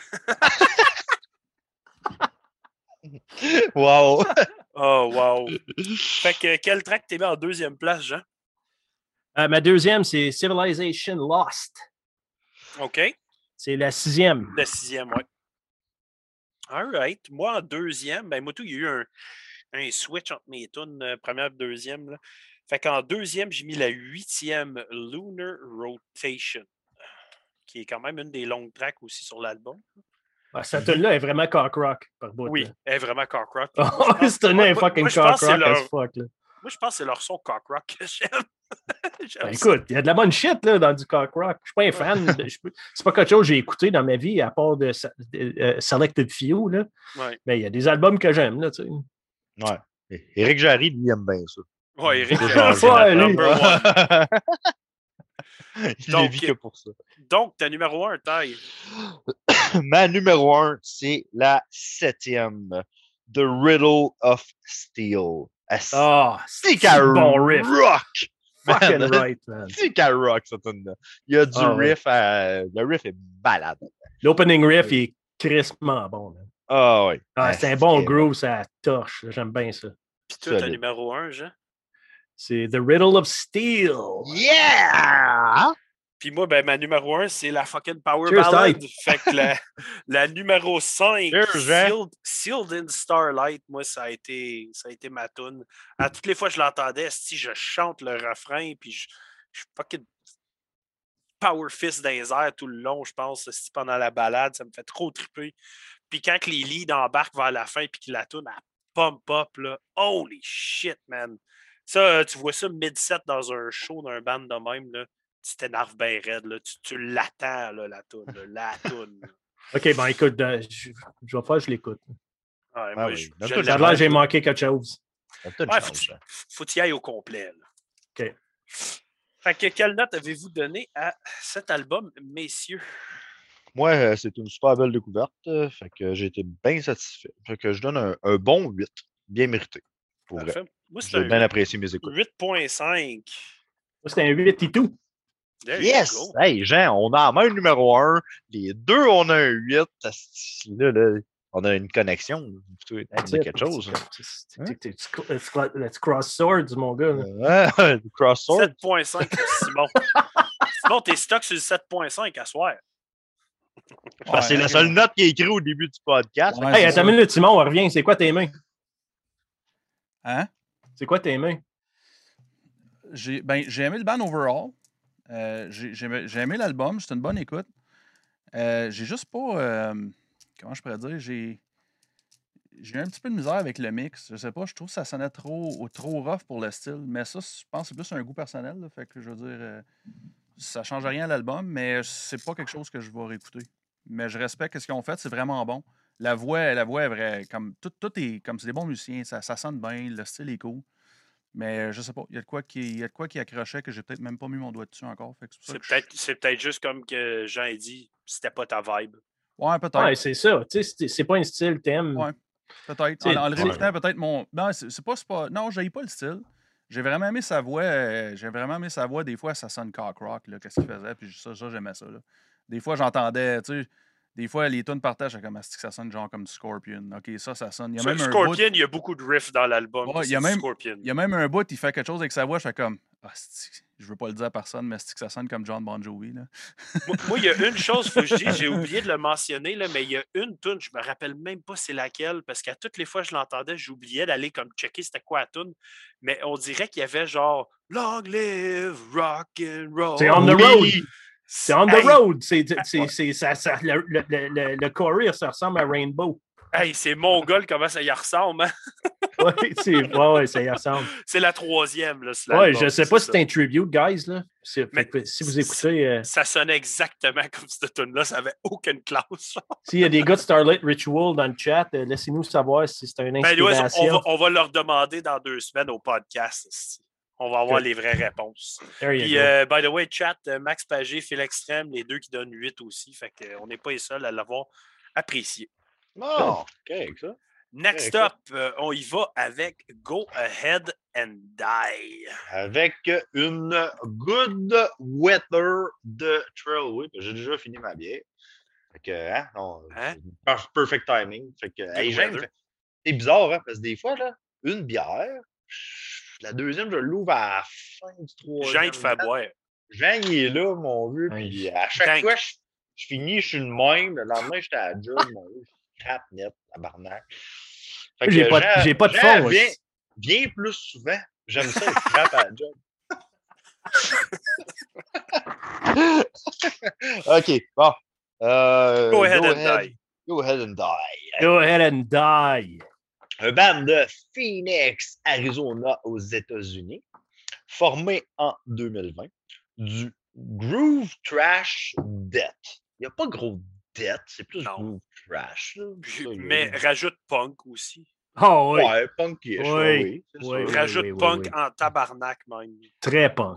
Wow! Oh, wow! Fait que quel track t'es mis en deuxième place, Jean? Ma deuxième, c'est Civilization Lost. OK. C'est la sixième. La sixième, oui. All right. Moi, en deuxième, ben moi, tout, il y a eu un switch entre mes tunes, première et deuxième. Là. Fait qu'en deuxième, j'ai mis la huitième Lunar Rotation, qui est quand même une des longues tracks aussi sur l'album. Cette tune-là est vraiment cock rock par bout. Oui, elle est vraiment cock rock. Cette tune-là est fucking cock rock as fuck. Là. Moi, je pense que c'est leur son cock rock que j'aime. Écoute, il y a de la bonne shit là, dans du cock rock. Je suis pas un fan. C'est pas quelque chose que j'ai écouté dans ma vie, à part de Selected Few. Là. Ouais. Mais il y a des albums que j'aime. Là, tu sais. Ouais. Éric Jarry, lui, aime bien ça. Ouais, Éric Jarry, number one. Il ne vit que pour ça. Donc, ta numéro 1, taille. Ma numéro 1, c'est la 7e. The Riddle of Steel. C'est bon riff. Rock! Fucking right, man. C'est qu'à rock, cette tune-là. Il y a du riff. Le riff est balade. L'opening riff il est crispement bon. Man. Ah oui. C'est un bon groove, ça torche. J'aime bien ça. Puis toi, ta numéro 1, Jean? C'est The Riddle of Steel. Yeah! Puis moi, ben, ma numéro 1, c'est la fucking Power Cheers, Ballad. Ty. Fait que la numéro 5, Cheers, Sealed in Starlight, moi, ça a été ma toune. À toutes les fois que je l'entendais, si je chante le refrain, puis je fucking power fist dans les airs tout le long, je pense, pendant la balade, ça me fait trop triper. Puis quand les leads embarquent vers la fin, puis que la toune, elle pump up, là, holy shit, man! Ça, tu vois ça mid-set dans un show d'un band de même, là, tu t'énerves bien raide, là, tu l'attends, là, la toune, la toune. OK, ben écoute, je vais faire, je l'écoute. Ouais, moi, Là, j'ai manqué quelque chose. Ouais, faut y aller au complet. Là. OK. Fait que quelle note avez-vous donné à cet album, messieurs? Moi, c'est une super belle découverte. Fait que j'ai été bien satisfait. Fait que je donne un bon 8. Bien mérité. Pour vrai. Moi, j'ai bien apprécié mes écoutes. 8.5. Moi, c'était un 8 et tout. Yes! Hey, Jean, on a même numéro 1. Les deux, on a un 8. Là, on a une connexion. C'est quelque chose. Let's cross swords, mon gars. Cross swords. 7.5 pour Simon. Simon, t'es stock sur le 7.5 à soir. C'est la seule note qui est écrite au début du podcast. Hey, attends une minute, Simon, on revient. C'est quoi tes mains? Hein? C'est quoi tes mains? J'ai aimé le band overall. J'ai aimé l'album. C'est une bonne écoute. J'ai juste pas... comment je pourrais dire? J'ai eu un petit peu de misère avec le mix. Je sais pas, je trouve que ça sonnait trop rough pour le style. Mais ça, je pense que c'est plus un goût personnel. Là, fait que je veux dire... ça change rien à l'album, mais c'est pas quelque chose que je vais réécouter. Mais je respecte ce qu'ils ont fait, c'est vraiment bon. La voix est vraie. Comme, tout est comme c'est des bons musiciens, ça sonne bien, le style est cool. Mais je sais pas, il y a de quoi qui accrochait que j'ai peut-être même pas mis mon doigt dessus encore. C'est peut-être juste comme que Jean a dit, c'était pas ta vibe. Ouais, peut-être. Ouais, c'est ça. Tu sais, c'est pas un style thème. Ouais, peut-être. En le réécoutant, peut-être mon. Non, c'est pas. Non, j'haïs pas le style. J'ai vraiment aimé sa voix. Des fois, ça sonne cock rock, là, qu'est-ce qu'il faisait. Puis ça j'aimais ça. Là. Des fois, j'entendais, tu sais, des fois, les tunes partageaient comme que ça sonne genre comme du Scorpion. OK, ça sonne. Il y a même Scorpion, il y a beaucoup de riffs dans l'album. Ouais, il y a même un bout, il fait quelque chose avec sa voix, je fais comme, je veux pas le dire à personne, mais c'est que ça sonne comme John Bon Jovi. Là. moi, il y a une chose, faut que je dise, j'ai oublié de le mentionner, là, mais il y a une tune, je me rappelle même pas c'est laquelle, parce qu'à toutes les fois que je l'entendais, j'oubliais d'aller comme checker c'était quoi la tune, mais on dirait qu'il y avait genre Long live rock and roll. C'est On the Road. C'est On the Road. Le chorus, ça ressemble à Rainbow. Hey, c'est mongol comment ça y ressemble. Hein? Oui, ça y ressemble. C'est la 3e. Là, oui, je sais pas si c'est un tribute, guys. Là. Mais si vous écoutez... Ça sonnait exactement comme cette tune-là. Ça n'avait aucune classe. S'il y a des gars de Starlight Ritual dans le chat, laissez-nous savoir si c'est une inspiration. On va leur demander dans 2 semaines au podcast. On va avoir les vraies réponses. Puis, by the way, chat, Max Pagé, Phil Extrême, les deux qui donnent 8 aussi. Fait qu'on n'est pas les seuls à l'avoir apprécié. Oh, OK, ça. Next up, on y va avec Go Ahead and Die. Avec une Good Weather de Trailway. J'ai déjà fini ma bière. Fait que, perfect timing. Fait que, c'est bizarre, hein, parce que des fois, là, une bière, la deuxième, je l'ouvre à la fin du 3e. Jean, il te fait boire. Jean, il est là, mon vieux. Puis à chaque fois, je finis, je suis le même. Le lendemain, j'étais à la job, mon vieux. Crap net, tabarnak. J'ai pas de fond. Viens plus souvent. J'aime ça, le crap à la job. OK, bon. Go ahead and die. Go ahead and die. Go ahead and die. Un band de Phoenix, Arizona, aux États-Unis, formé en 2020, du Groove Trash Death. Il n'y a pas gros death, c'est plus Non. Groove Trash. Là, Mais rajoute punk aussi. Oh oui. Ouais, punkish, oui. Rajoute punk en tabarnak même. Très punk.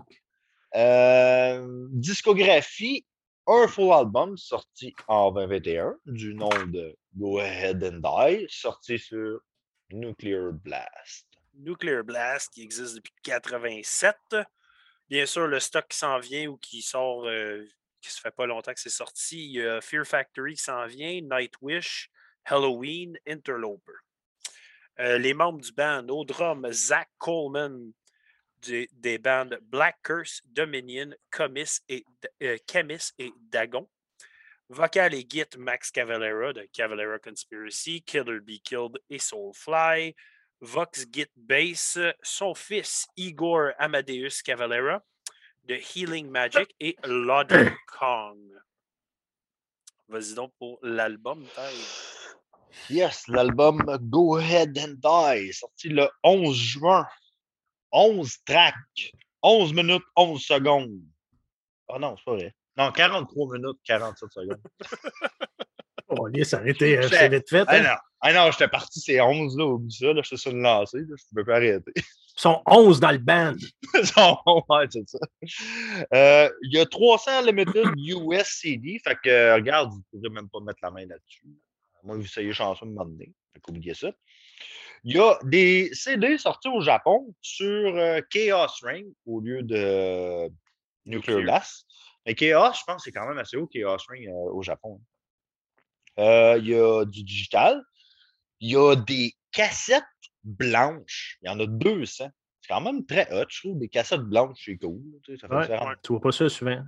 Discographie, un full album sorti en 2021 du nom de Go Ahead and Die, sorti sur Nuclear Blast. Nuclear Blast qui existe depuis 87. Bien sûr, le stock qui s'en vient ou qui sort, qui se fait pas longtemps que c'est sorti, il y a Fear Factory qui s'en vient, Nightwish, Halloween, Interloper. Les membres du band, au drum, Zach Coleman des bandes Black Curse, Dominion, Chemis et Dagon. Vocal et git Max Cavalera de Cavalera Conspiracy, Killer Be Killed et Soulfly. Vox Git Bass, son fils Igor Amadeus Cavalera de Healing Magic et Logic Kong. Vas-y donc pour l'album, Yes, l'album Go Ahead and Die, sorti le 11 juin. 11 tracks, 11 minutes, 11 secondes. Ah non, c'est pas vrai. Non, 43 minutes, 47 secondes. Oh, ça aurait été vite fait. Ah non, j'étais parti ces 11 là, oublie ça, là, j'étais sur le lancer, là, je ne pouvais pas arrêter. Ils sont 11 dans le band. Ouais, c'est ça. Il y a 300 limited USCD, fait que, regarde, vous ne pourrez même pas mettre la main là-dessus. Moi, vous essayez chanceux de m'emmener, fait qu'oubliez ça. Il y a des CD sortis au Japon sur Chaos Ring au lieu de Nuclear Blast. Mais Chaos, je pense que c'est quand même assez haut, Chaos Ring au Japon. Il y a du digital. Il y a des cassettes blanches. Il y en a 200. C'est quand même très hot, je trouve. Des cassettes blanches, c'est cool. Ça fait tu vois pas ça souvent.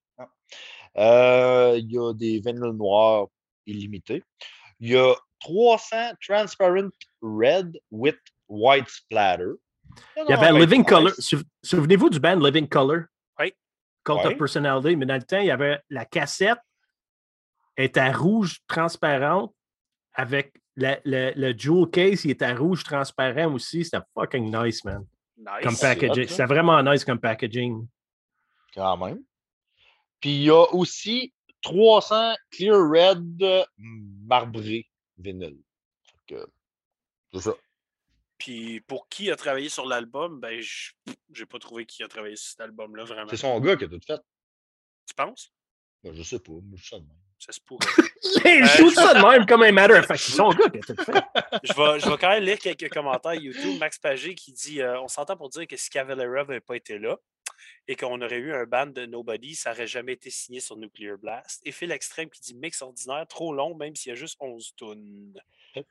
Il y a des vinyles noirs illimités. Il y a 300 Transparent Red with White Splatter. Il y avait Living Color. Souvenez-vous du band Living Color? Oui. Cult of Personality. Mais dans le temps, il y avait la cassette était rouge transparente avec le jewel case, il était rouge transparent aussi. C'était fucking nice, man. Nice. Comme packaging. C'était vraiment nice comme packaging. Quand même. Puis il y a aussi 300 Clear Red marbré vinyle. C'est ça. Puis pour qui a travaillé sur l'album, ben j'ai pas trouvé qui a travaillé sur cet album-là, vraiment. C'est son gars qui a tout fait. Tu penses? Ben, je sais pas, mais je sais de même. Ça se pourrait. Je trouve ça de même comme un matter of fact. C'est son gars qui a tout fait. Je vais quand même lire quelques commentaires YouTube. Max Pagé qui dit on s'entend pour dire que si Cavalera n'avait pas été là et qu'on aurait eu un band de Nobody, ça n'aurait jamais été signé sur Nuclear Blast. Et Phil Extrême qui dit mix ordinaire, trop long, même s'il y a juste 11 tunes.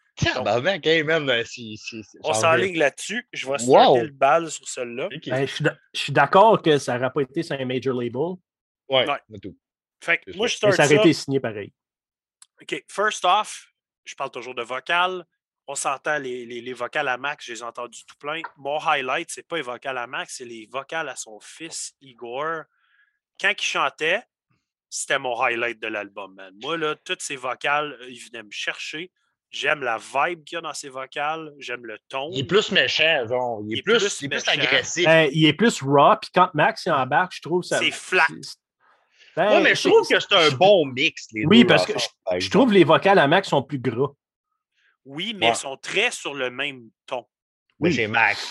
On s'enligne là-dessus. Je vais starter le bal sur celle-là. Okay. Je suis d'accord que ça n'aurait pas été sur un major label. Ouais. Tout. Fait que moi, je starte ça aurait été signé pareil. OK. First off, je parle toujours de vocal. On s'entend les vocales à Max, je les ai entendus tout plein. Mon highlight, c'est pas les vocales à Max, c'est les vocales à son fils, Igor. Quand il chantait, c'était mon highlight de l'album, man. Moi, là, toutes ces vocales, ils venaient me chercher. J'aime la vibe qu'il y a dans ses vocales. J'aime le ton. Il est plus méchant, genre. Il est plus agressif. Il est plus raw. Puis quand Max il embarque, je trouve ça. C'est flat. Ouais, mais je trouve que c'est un bon mix. Oui, parce que je trouve les vocales à Max sont plus gras. Oui, mais ils sont très sur le même ton. Oui, c'est Max.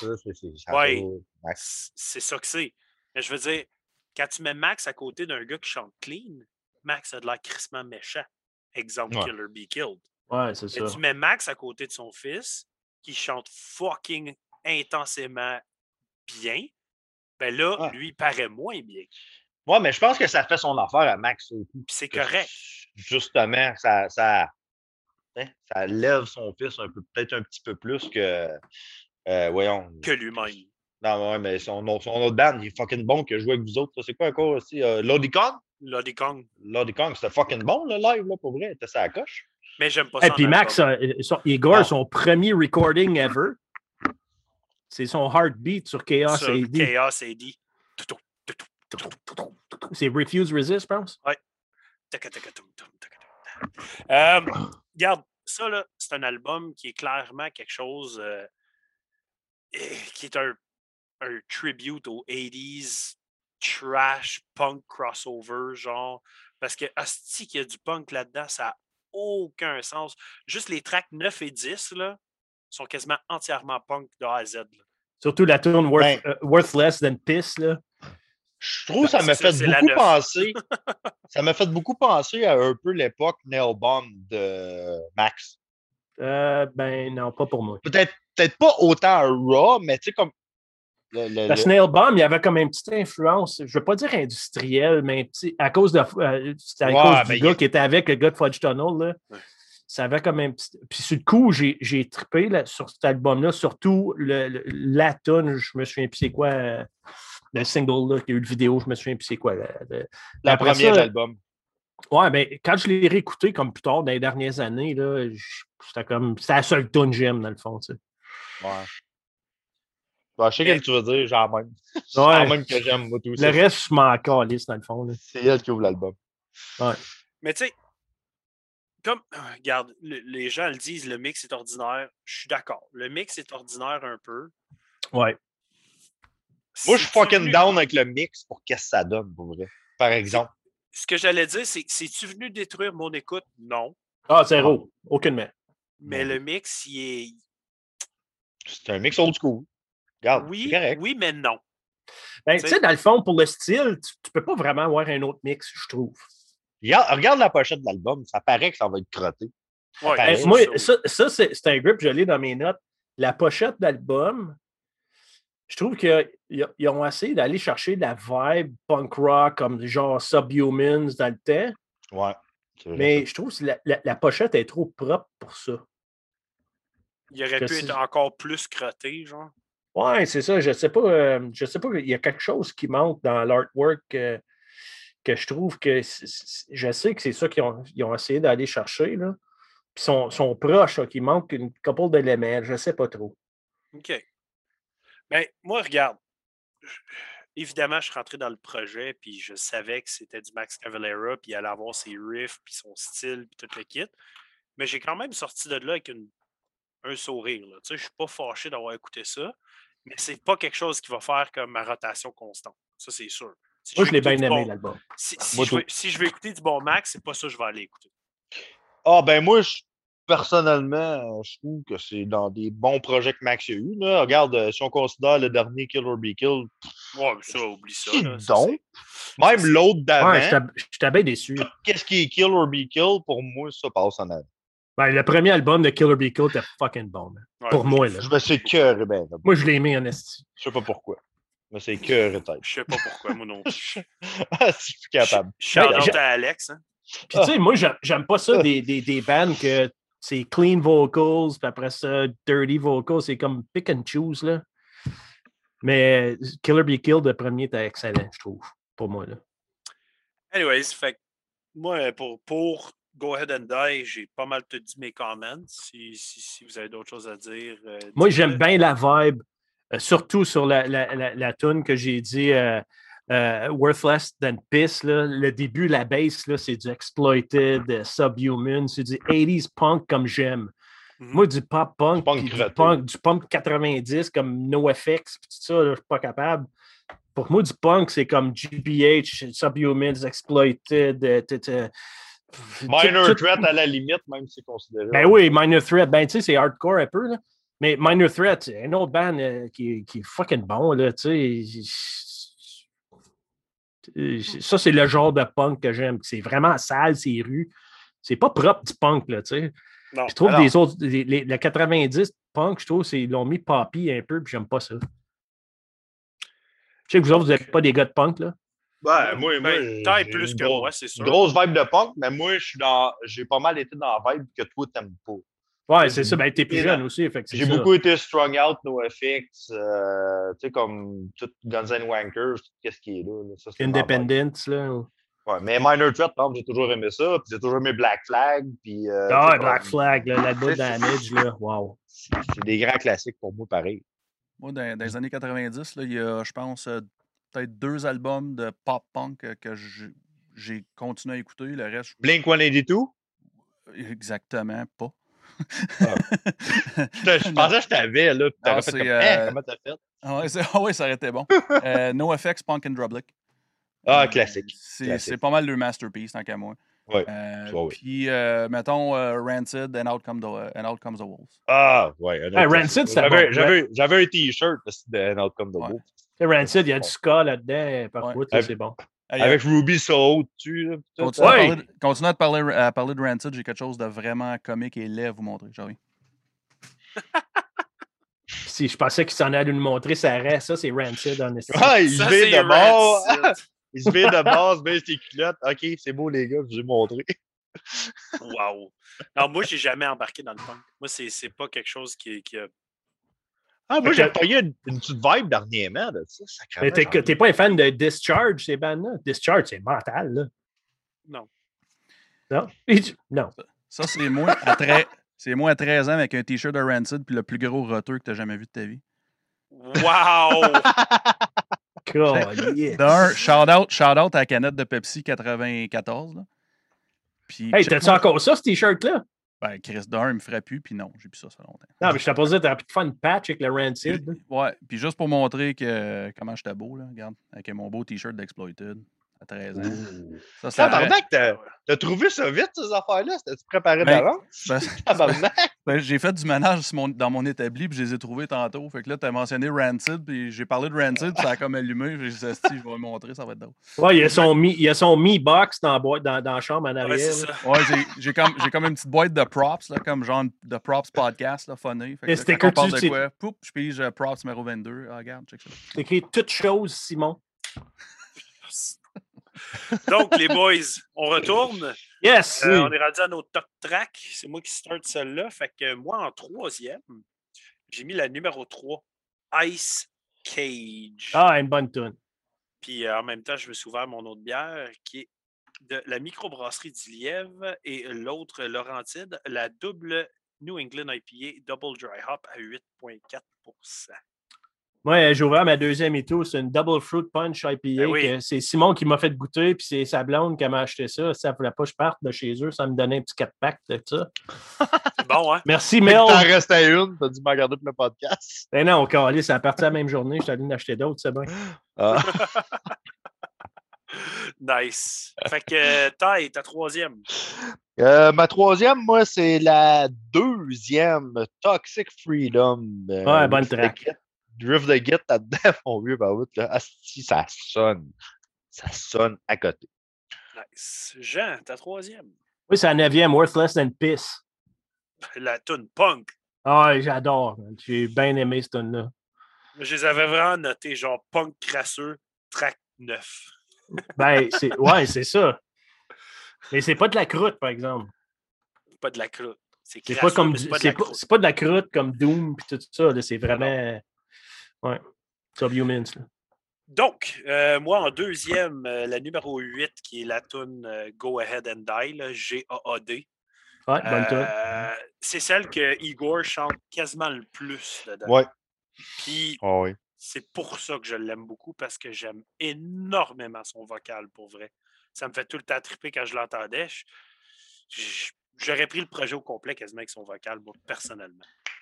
C'est ça que c'est. Mais je veux dire, quand tu mets Max à côté d'un gars qui chante clean, Max a de l'air crissement méchant. Exemple, Killer Be Killed. Ouais, c'est ça. Tu mets Max à côté de son fils, qui chante fucking intensément bien, ben là, lui, il paraît moins bien. Ouais, mais je pense que ça fait son affaire à Max aussi. C'est correct. Justement, ça lève son fils peut-être un petit peu plus que, que lui-même. Non, ouais, mais son autre band, il est fucking bon qui a joué avec vous autres. C'est quoi encore aussi? Lodi Kong? Lodi Kong, c'était fucking bon, le live, là, pour vrai. C'était ça à coche. Mais j'aime pas ça. Et puis Max, Igor, son premier recording ever, c'est son Heartbeat sur Chaos AD. Chaos AD. C'est Refuse Resist, je pense? Oui. Regarde, ça, là, c'est un album qui est clairement quelque chose qui est un tribute aux 80s trash punk crossover, genre. Parce que asti qu'il y a du punk là-dedans, ça n'a aucun sens. Juste les tracks 9 et 10 là, sont quasiment entièrement punk de A à Z. Là. Surtout la tune Worthless Than Piss, là. Je trouve que ça m'a fait beaucoup penser. Ça m'a fait beaucoup penser à un peu l'époque Nail Bomb de Max. Ben non, pas pour moi. Peut-être pas autant Raw, mais tu sais, comme. La Snail Bomb, il y avait comme une petite influence, je ne veux pas dire industrielle, mais à cause de c'était à cause du gars qui était avec le gars de Fudge Tunnel. Là. Ouais. Ça avait comme un petit. Puis sur le coup, j'ai trippé là, sur cet album-là, surtout la tune, je me souviens plus c'est quoi, le single là, qui a eu le vidéo, je me souviens plus c'est quoi. La première de l'album. Ouais, mais quand je l'ai réécouté comme plus tard dans les dernières années, là, c'était la seule tune j'aime dans le fond. Tu sais. Ouais. Bon, je sais ce que tu veux dire, genre même. C'est même que j'aime, moi, tout ça. Le reste, je m'en calisse, dans le fond. Là. C'est elle qui ouvre l'album. Ouais. Mais tu sais, comme, regarde, les gens le disent, le mix est ordinaire. Je suis d'accord. Le mix est ordinaire un peu. Ouais. Moi, je suis fucking down avec le mix pour qu'est-ce que ça donne, pour vrai. Par exemple. Ce que j'allais dire, c'est es-tu venu détruire mon écoute? Non. Ah, zéro. Aucunement. Mais le mix, il est. C'est un mix old school. Regarde, oui, c'est correct. Oui, mais non. Ben, tu sais, dans le fond, pour le style, tu peux pas vraiment avoir un autre mix, je trouve. Regarde la pochette de l'album, ça paraît que ça va être crotté. Ouais, moi, ça c'est un grip, je l'ai dans mes notes. La pochette d'album, je trouve qu'ils ont essayé d'aller chercher de la vibe punk rock comme genre Subhumans dans le temps. Ouais. Mais je trouve que la pochette est trop propre pour ça. Il aurait pu être encore plus crotté, genre. Ouais, c'est ça. Je sais pas. Il y a quelque chose qui manque dans l'artwork que je trouve que je sais que c'est ça qu'ils ont essayé d'aller chercher. Là. Puis sont proches, là, qu'il manque une couple d'éléments. Je ne sais pas trop. OK. Bien, moi, regarde. Évidemment, je suis rentré dans le projet, puis je savais que c'était du Max Cavalera, puis il allait avoir ses riffs, puis son style, puis tout le kit. Mais j'ai quand même sorti de là avec un sourire. Là. Tu sais, je ne suis pas fâché d'avoir écouté ça, mais c'est pas quelque chose qui va faire comme ma rotation constante. Ça, c'est sûr. Moi, je l'ai bien aimé, l'album. Si je veux écouter du bon Max, c'est pas ça que je vais aller écouter. Ah, ben moi, personnellement, je trouve que c'est dans des bons projets que Max a eu. Là. Regarde, si on considère le dernier Kill or Be Killed. Ouais, mais ça, oublie ça. Là, donc, même l'autre d'avant. Ouais, j'étais bien déçu. Qu'est-ce qui est Kill or Be Killed, pour moi, ça passe en avant. Ben, le premier album de Kill or Be Killed était fucking bon. Ouais, pour moi. Là. Je me suis cœur, ben. Moi, je l'ai aimé en esti. Je sais pas pourquoi. Mais c'est cœur et tête. Je sais pas pourquoi, moi non plus. Je suis plus capable. Je suis à Alex. Hein. Puis, tu sais, moi, j'aime pas ça des bands que c'est clean vocals, puis après ça, dirty vocals. C'est comme pick and choose, là. Mais Kill or Be Killed, le premier, était excellent, je trouve, pour moi, là. Anyways, fait que moi, pour Go Ahead and Die, j'ai pas mal tout dit mes comments. Si vous avez d'autres choses à dire. Moi, j'aime bien la vibe, surtout sur la tune que j'ai dit Worthless Than Piss. Là. Le début, la bass, là, c'est du Exploited, Subhuman, c'est du 80s punk comme j'aime. Mm-hmm. Moi, du pop punk, du punk 90 comme NoFX, tout ça, je ne suis pas capable. Pour moi, du punk, c'est comme GBH, Subhumans, Exploited, Minor Threat à la limite, même si c'est considéré. Ben oui, Minor Threat, ben tu sais, c'est hardcore un peu, là. Mais Minor Threat, c'est un autre band qui est fucking bon, là, tu sais. Ça, c'est le genre de punk que j'aime. C'est vraiment sale, c'est rue. C'est pas propre du punk, là, tu sais. Je trouve les autres, les 90 punk, je trouve, ils l'ont mis poppy un peu, puis j'aime pas ça. Je sais que vous autres, vous n'êtes pas des gars de punk, là. Ouais, moi taille plus que moi, c'est sûr. Grosse vibe de punk, mais moi, j'ai pas mal été dans la vibe que toi, t'aimes pas. Ouais, c'est ça. Ben, t'es plus jeune aussi, fait que j'ai beaucoup été strung out, NoFX, tu sais, comme tout Guns N' Wankers, qu'est-ce qui est là. Ça, Independence, là. Ouais, mais Minor Threat, par exemple, j'ai toujours aimé ça, puis j'ai toujours aimé Black Flag, puis... Black Flag, là, l'album Damage, là, wow. C'est des grands classiques pour moi, pareil. Moi, dans les années 90, là, il y a, je pense, peut-être 2 albums de pop-punk que j'ai continué à écouter. Le reste... Blink-182? Exactement pas. Je pensais que je t'avais, là. Tu t'aurais fait comme, comment t'as fait? Ah ouais, ça aurait été bon. NoFX, Punk and Drublic. Classique. C'est pas mal le masterpiece, tant qu'à moi. Ouais. Puis, mettons, Rancid and Out Comes the Wolves. Ah, ouais. Rancid, c'était bon. J'avais un T-shirt de And Out Comes the Wolves. Rancid, il y a du ska là-dedans, par contre, c'est bon. Avec Ruby Soho dessus. Continuez à parler de Rancid, j'ai quelque chose de vraiment comique et laid à vous montrer, Joey. Si je pensais qu'il s'en allait nous montrer, ça reste. Ça, c'est Rancid, en estime. Il se vire de bord. Il se vire de bord, il se met ses culottes. OK, c'est beau, les gars, je vous ai montré. Wow. Non, moi, j'ai jamais embarqué dans le punk. Moi, c'est pas quelque chose qui a... Moi, j'ai payé une petite vibe dernièrement de ça. Mais t'es pas un fan de Discharge, ces bandes-là? Discharge, c'est mental, là. Non. Non? Non. Ça, c'est moi à 13 ans avec un T-shirt de Rancid puis le plus gros roteux que t'as jamais vu de ta vie. Wow! D'un, shout-out à la canette de Pepsi 94. Là. Puis, hey, t'as-tu encore ça, ce T-shirt-là? Ben, Chris Dunn, il me ferait plus, puis non, j'ai plus ça longtemps. Non, mais je t'ai posé, t'as pu te faire une patch avec le Rancid. Ouais, puis juste pour montrer comment j'étais beau, là, regarde, avec mon beau T-shirt d'Exploited à 13 ans. Ça, t'as trouvé ça vite, ces affaires-là? C'était-tu préparé d'avance? J'ai fait du ménage dans mon établi, puis je les ai trouvés tantôt. Fait que là, t'as mentionné Rancid, puis j'ai parlé de Rancid, puis ça a comme allumé. J'ai dit, je vais le montrer, ça va être drôle. Ouais, il y a son Mi-Box dans la chambre en arrière. Ouais, c'est ça. Ouais, j'ai comme une petite boîte de props, là, comme genre de props podcast, là, funny. Fait que quand on parle de quoi, poup, je pige props numéro 22. Ah, regarde, check ça. C'est écrit toutes choses, Simon. Donc, les boys, on retourne. Yes! On est rendu à nos top tracks. C'est moi qui start celle-là. Fait que moi, en troisième, j'ai mis la numéro 3, Ice Cage. Ah, une bonne tune. Puis en même temps, je me suis ouvert mon autre bière qui est de la microbrasserie du Lièvre et l'autre Laurentide, la double New England IPA Double Dry Hop à 8,4%. Moi, j'ai ouvert ma deuxième étoile. C'est une Double Fruit Punch IPA. Oui. C'est Simon qui m'a fait goûter, puis c'est sa blonde qui m'a acheté ça. Ça ne voulait pas que je parte de chez eux. Ça me donnait un petit 4-pack de ça. C'est bon, hein? Merci, Mel. T'en restais une. T'as dû m'en regarder pour le podcast. Ben non, calé, ça a parti la même journée. Je suis allé en acheter d'autres, c'est bien. Nice. Fait que Ty, ta troisième. Ma troisième, moi, c'est la deuxième, Toxic Freedom. Ouais, bonne track. Drift the Git là-dedans, mon vieux baroud. Asti, ça sonne. Ça sonne à côté. Nice. Jean, ta troisième. Oui, c'est la 9e, Worthless Than Piss. La tune punk. Ah, j'adore. J'ai bien aimé cette tune-là. Je les avais vraiment notés, genre punk crasseux, track 9. Ben, c'est ça. Mais c'est pas de la croûte, par exemple. Pas de la croûte. C'est pas de la croûte comme Doom et tout ça. Là, c'est vraiment... Ouais. Subhumans. Donc, moi, en deuxième, la numéro 8, qui est la tune Go Ahead and Die, là, G-A-A-D. Ouais, bonne tune. C'est celle que Igor chante quasiment le plus dedans. Ouais. Puis, c'est pour ça que je l'aime beaucoup, parce que j'aime énormément son vocal, pour vrai. Ça me fait tout le temps triper quand je l'entendais. J'aurais pris le projet au complet quasiment avec son vocal, moi, personnellement.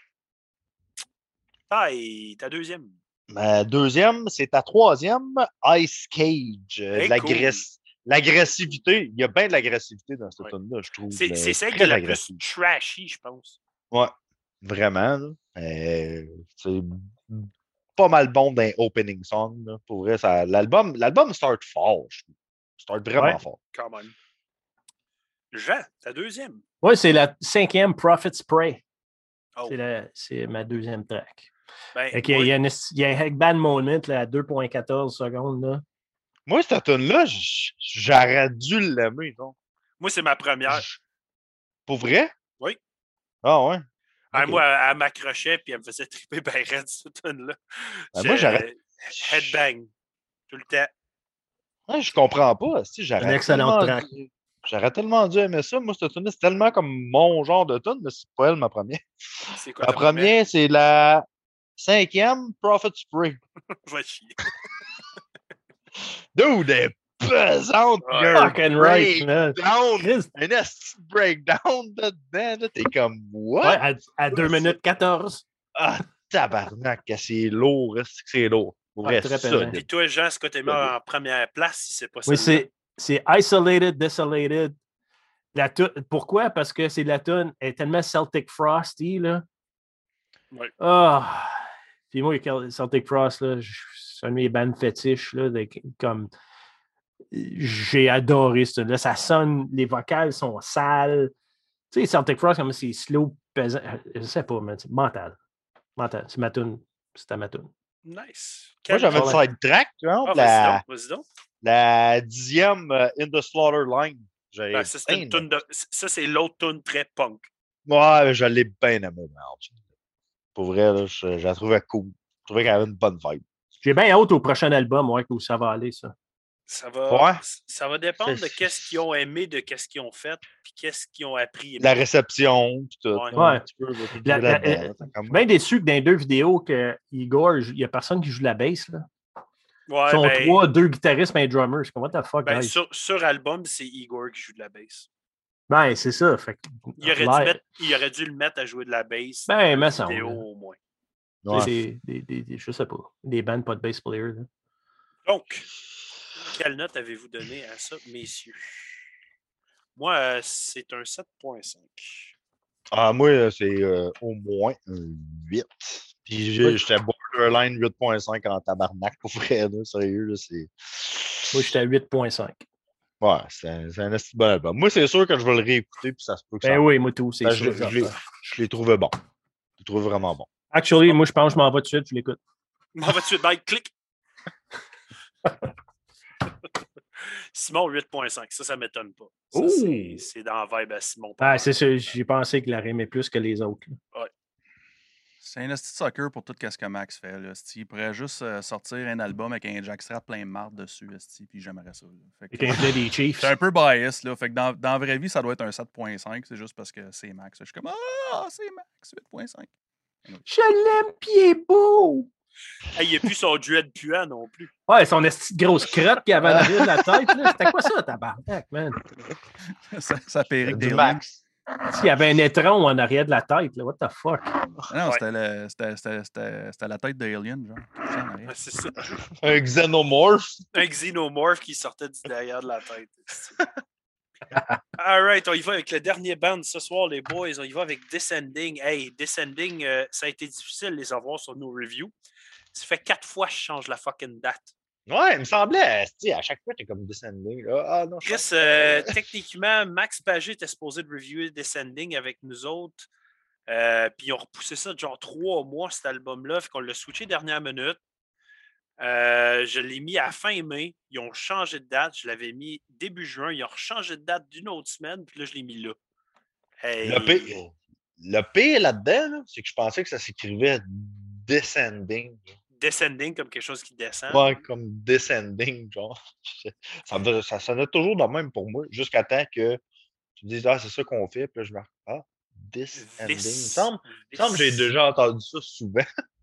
Et ta deuxième? Ma deuxième, c'est ta troisième, Ice Cage. L'agressivité. Il y a bien de l'agressivité dans cette tune-là, je trouve. C'est celle qui est la plus trashy, je pense. Ouais, vraiment. C'est pas mal bon d'un opening song. Là. Pour vrai, l'album start fort, je trouve. Start vraiment fort. Quand même. Jean, ta deuxième? Oui, c'est la 5e Prophet Spray. Oh. C'est ma deuxième track. Ben, il y a un headband moment là, à 2,14 secondes. Là. Moi, cette tune-là, j'aurais dû l'aimer. Donc. Moi, c'est ma première. Pour vrai? Oui. Ah ouais? Okay. Moi, elle m'accrochait et elle me faisait triper ben raide, cette tune-là. Moi, j'aurais... Headbang. Tout le temps. Ouais, je comprends pas. Un excellent track. J'aurais tellement dû aimer ça. Moi, cette tune-là, c'est tellement comme mon genre de tune, mais c'est pas elle, ma première. C'est quoi ma première, c'est la 5e Prophet Spray. Va chier. Dude, pesante. Ouais. Un Fucking right, man. breakdown. Chris. Un esti de breakdown dedans. Là, t'es comme, what? Ouais, à 2 minutes 14. Ah, tabarnak, c'est lourd. Est-ce que c'est lourd? Pour vrai, très solide. Puis toi, Jean, ce que tu mis en première place, si c'est pas Oui, celle-là? c'est Isolated, Desolated. Pourquoi? Parce que c'est la tune est tellement Celtic Frosty, là. Ouais. Ah! Puis moi, Celtic Frost, là, c'est un de mes bands fétiches, là, comme... J'ai adoré ça. Là, ça sonne, les vocales sont sales. Tu sais, Celtic Frost, comme c'est slow, pesant. Je sais pas, mais c'est mental. Mental. C'est ma tune. C'était ma tune. Nice. Moi, j'avais une sidetrack, Vas-y donc. la 10e In the Slaughter Line. Ben, ça, c'est l'autre tune très punk. Ouais, je l'ai bien aimé, merde. Pour vrai, là, je la trouvais cool. Je trouvais qu'elle avait une bonne vibe. J'ai bien hâte au prochain album, ouais, où ça va aller, ça. Ça va dépendre de qu'est-ce qu'ils ont aimé, de qu'est-ce qu'ils ont fait, puis qu'est-ce qu'ils ont appris. La réception, puis tout. Ouais. Bien déçu que dans les 2 vidéos que Igor, il n'y a personne qui joue de la bass, là. Ouais, Ils sont 2 guitaristes et un drummer. What the fuck, guys? Sur album, c'est Igor qui joue de la bass. Ben, c'est ça. Fait il aurait dû le mettre à jouer de la bass dans la vidéo, au moins. Ouais. Je sais pas. Des bands pas de bass player. Là. Donc, quelle note avez-vous donné à ça, messieurs? Moi, c'est un 7.5. Ah, moi, c'est au moins un 8. Puis j'étais borderline 8.5 en tabarnak, pour vrai, là, sérieux. Là, moi, j'étais à 8.5. Ouais, c'est un assez bon album. Moi, c'est sûr que je vais le réécouter, puis ça se peut que ça... oui, moi tout, c'est sûr. Je l'ai trouvé bon. Je l'ai trouvé vraiment bon. Actually, moi, je pense que je m'en vais tout de suite, je l'écoute. Je m'en vais tout de suite, bye, clic! Simon, 8.5. Ça m'étonne pas. Ça, c'est dans la vibe à Simon. Ah, c'est sûr, j'ai pensé qu'il la aimait plus que les autres. Ouais. C'est un esti de soccer pour tout ce que Max fait. Là, il pourrait juste sortir un album avec un jackstrap plein de marde dessus, puis j'aimerais ça. Avec un gilet des Chiefs. C'est un peu bias. Là, fait que dans la vraie vie, ça doit être un 7.5. C'est juste parce que c'est Max. Je suis comme, c'est Max, 8.5. Je l'aime, puis il est beau! Hey, il n'y a plus son dread puant non plus. Ouais, son esti de grosse crotte qu'il avait en arrière de la tête. C'était quoi ça, tabarnak, man? ça perruque du des Max. Il y avait un étron en arrière de la tête. Là. What the fuck? Non, c'était la tête d'Alien, genre. Ouais, c'est ça. Un xénomorphe. Un xénomorphe qui sortait du derrière de la tête. All right, on y va avec le dernier band ce soir, les boys. On y va avec Descending. Hey, Descending, ça a été difficile de les avoir sur nos reviews. Ça fait 4 fois que je change la fucking date. Ouais, il me semblait, à chaque fois, t'es comme Descending. Là. Ah, non, Chris, techniquement, Max Pagé était supposé de reviewer Descending avec nous autres. Puis ils ont repoussé ça de genre 3 mois, cet album-là. Fait qu'on l'a switché dernière minute. Je l'ai mis à fin mai. Ils ont changé de date. Je l'avais mis début juin. Ils ont changé de date d'une autre semaine. Puis là, je l'ai mis là. Hey. Le pire là-dedans, là, c'est que je pensais que ça s'écrivait Descending. Descending comme quelque chose qui descend. Ouais, comme Descending, genre. Ça sonnait toujours de même pour moi, jusqu'à temps que tu me dises, c'est ça qu'on fait. Puis là, je me dis, Descending. Il me semble que j'ai déjà entendu ça souvent.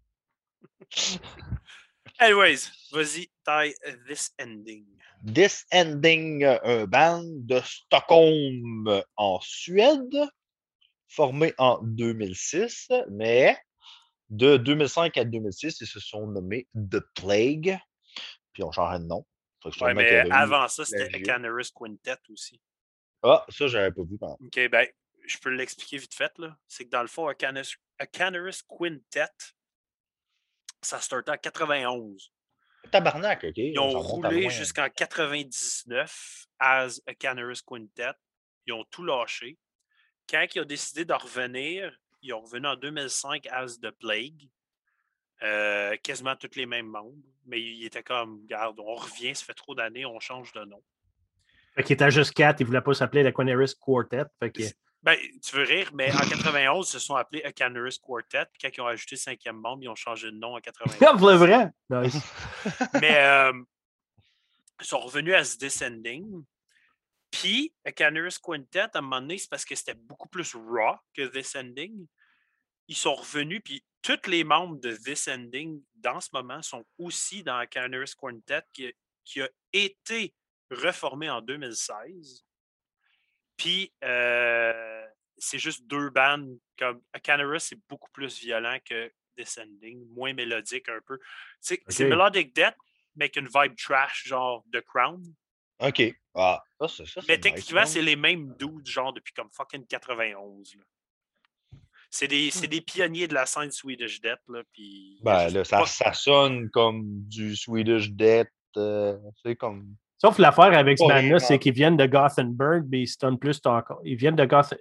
Anyways, vas-y, taille Descending. Descending, un band de Stockholm en Suède, formé en 2006, mais de 2005 à 2006, ils se sont nommés The Plague, puis ils ont changé de nom. Ouais, mais avant ça, c'était A Canaris Quintet aussi. Ah, ça, je n'avais pas vu. OK, ben, je peux l'expliquer vite fait, là. C'est que dans le fond, A Canaris Quintet, ça startait en 91. Tabarnak, OK. Ils ont roulé jusqu'en 99 as A Canaris Quintet. Ils ont tout lâché. Quand ils ont décidé de revenir, ils ont revenu en 2005 as The Plague. Quasiment tous les mêmes membres. Mais ils étaient comme, regarde, on revient, ça fait trop d'années, on change de nom. Fait qu'il était juste 4, ils ne voulaient pas s'appeler la Canaris Quartet. Fait que... Ben, tu veux rire, mais en 91, ils se sont appelés A Canaris Quartet. Puis quand ils ont ajouté le 5e membre, ils ont changé de nom en 91. C'est vrai? Nice. Mais ils sont revenus à ce Descending. Puis, A Canaris Quintet, à un moment donné, c'est parce que c'était beaucoup plus raw que Descending. Ils sont revenus, puis tous les membres de Descending, dans ce moment, sont aussi dans A Canaris Quintet, qui a été reformé en 2016. Puis, c'est juste 2 bandes. Comme Canarus, c'est beaucoup plus violent que Descending, moins mélodique un peu. C'est Melodic Death, mais avec une vibe trash, genre The Crown. OK. Ah, ça mais c'est techniquement, nice, c'est les mêmes dudes, genre, depuis comme fucking 91. Là. C'est des pionniers de la scène Swedish Death. Là, puis ben là, ça sonne comme du Swedish Death. C'est comme. Sauf l'affaire avec ce Pas band-là, vraiment. c'est qu'ils viennent de Gothenburg, mais ils sonnent plus Stockholm. Ils viennent de Gothenburg.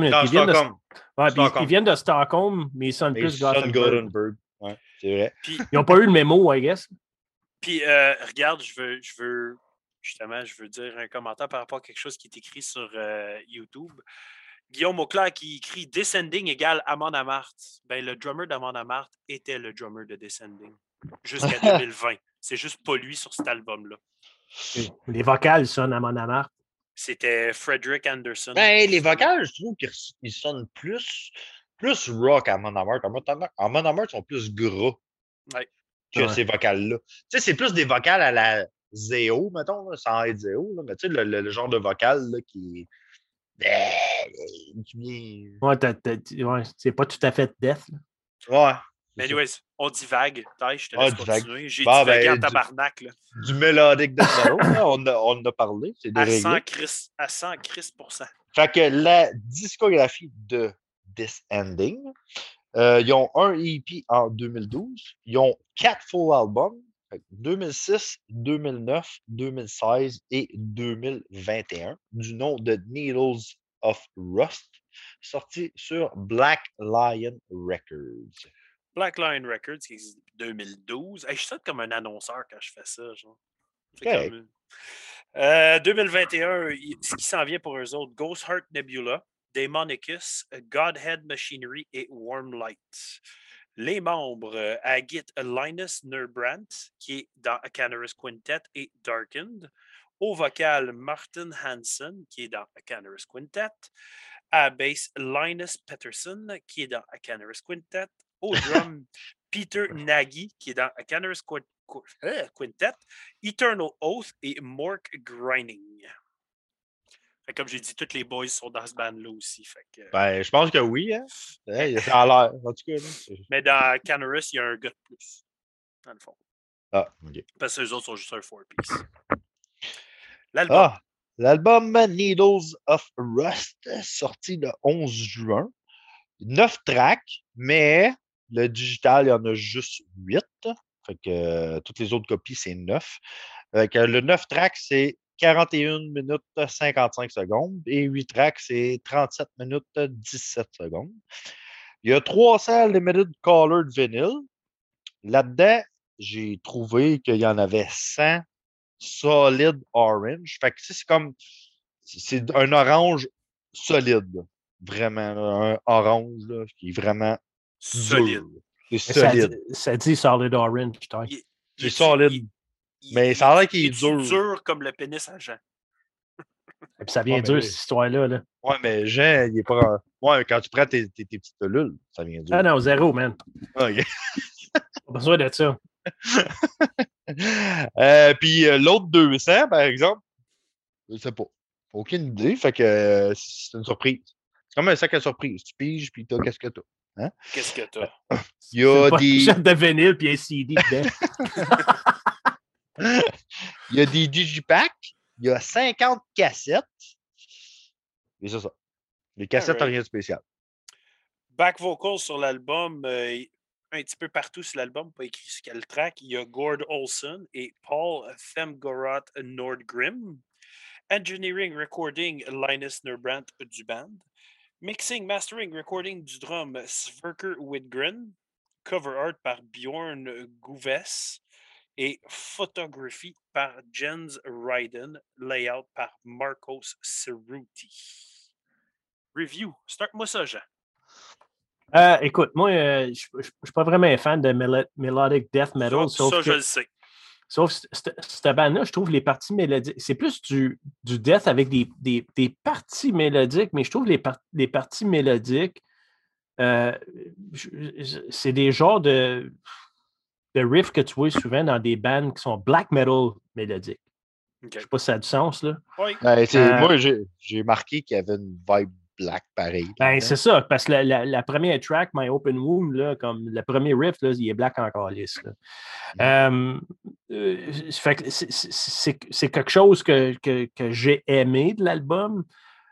Ils viennent de Stockholm, mais ils sonnent plus Gothenburg. Ouais, c'est vrai. Puis, ils n'ont pas eu le mémo, I guess. Puis, regarde, je veux dire un commentaire par rapport à quelque chose qui est écrit sur YouTube. Guillaume Auclair qui écrit Descending égale Amon Amarth. Ben, le drummer d'Amon Amarth était le drummer de Descending jusqu'à 2020. C'est juste pas lui sur cet album-là. Les vocales sonnent Amon Amarth. C'était Frederick Anderson. Ben, les vocales, je trouve qu'ils sonnent plus rock à Amon Amarth. Amon Amarth sont plus gras que ces vocales-là. Tu sais, c'est plus des vocales à la Zéo, mettons, là, sans être Zéo, là, mais tu sais, le genre de vocal là, qui Ouais, c'est pas tout à fait death. Là. Ouais. Mais anyways, on divague. Je te laisse continuer. J'ai divagué en tabarnak. Là. Du melodic death metal, là, on en a parlé. C'est des à 100%. Fait que la discographie de Descending, ils ont un EP en 2012. Ils ont 4 full albums. 2006, 2009, 2016 et 2021 du nom de Needles of Rust, sorti sur Black Lion Records. Black Lion Records qui existe depuis 2012. Hey, je suis comme un annonceur quand je fais ça. Genre. Okay. Comme... 2021, ce qui s'en vient pour eux autres, Ghost Heart Nebula, Daemonicus, Godhead Machinery et Warm Light. Les membres, Agit Linus Nerbrandt, qui est dans A Canaris Quintet et Darkened. Au vocal, Martin Hansen, qui est dans A Canaris Quintet. À bass, Linus Peterson, qui est dans A Canaris Quintet. Au drum, Peter Nagy, qui est dans A Canaris Quintet. Eternal Oath et Mork Grining. Comme j'ai dit, tous les boys sont dans ce band-là aussi. Fait que... Ben, je pense que oui. Hein? Ça a l'air. En tout cas, mais dans Canaris, il y a un gars de plus, dans le fond. Ah, OK. Parce que les autres sont juste un 4-piece. L'album Needles of Rust, sorti le 11 juin. 9 tracks, mais le digital, il y en a juste 8. Fait que toutes les autres copies, c'est 9. Fait que le 9 tracks, c'est 41 minutes 55 secondes et 8 tracks, c'est 37 minutes 17 secondes. Il y a 300 Limited Colored Vinyl. Là-dedans, j'ai trouvé qu'il y en avait 100 Solid Orange. Fait que c'est comme... C'est un orange solide. Là. Vraiment, là, un orange là, qui est vraiment solide. C'est solide. Ça dit Solid Orange. C'est solide. Mais ça a l'air qu'il est dur. Dur comme le pénis à Jean. Et puis ça vient dur, cette histoire-là. Là. Ouais, mais Jean, il est pas. Ouais, quand tu prends tes petites pilules, ça vient dur. Ah non, 0, man. OK. Pas besoin de ça. Puis l'autre 200, par exemple, je sais pas. Aucune idée. Fait que c'est une surprise. C'est comme un sac à surprise. Tu piges, puis qu'est-ce que t'as? Hein? Qu'est-ce que t'as? Il y a des. Une de vinyle, puis un CD dedans. Il y a des digipacks. Il y a 50 cassettes. Et c'est ça. Les cassettes n'ont rien de spécial. Back vocals sur l'album, un petit peu partout sur l'album, pas écrit sur quel track. Il y a Gord Olson et Paul Femgoroth Nordgrim. Engineering, recording, Linus Nerbrandt du band. Mixing, mastering, recording du drum, Sverker Widgren. Cover art par Bjorn Gouves. Et photographie par Jens Ryden. Layout par Marcos Cerruti. Review. Start-moi ça, Jean. Écoute, moi, je ne suis pas vraiment un fan de melodic death metal. Je le sais. Sauf cette bande-là, je trouve les parties mélodiques. C'est plus du death avec des parties mélodiques, mais je trouve les parties mélodiques, c'est des genres de riffs que tu vois souvent dans des bands qui sont black metal mélodiques. Je ne sais pas si ça a du sens, là. Oui. Moi, j'ai marqué qu'il y avait une vibe black pareil. Ben, c'est ça, parce que la première track, My Open Wound, là, comme le premier riff, là, il est black encore lisse. Fait que c'est quelque chose que j'ai aimé de l'album.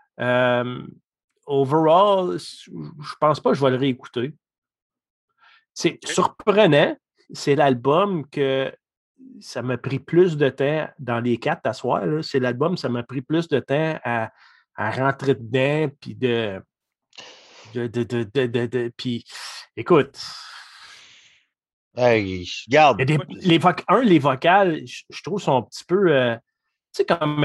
Overall, je pense pas que je vais le réécouter. C'est surprenant. C'est l'album que ça m'a pris plus de temps dans les 4 à soir. Là. C'est l'album, ça m'a pris plus de temps à rentrer dedans, puis puis écoute. Hey, regarde. Les vocales, je trouve, sont un petit peu. Tu sais, comme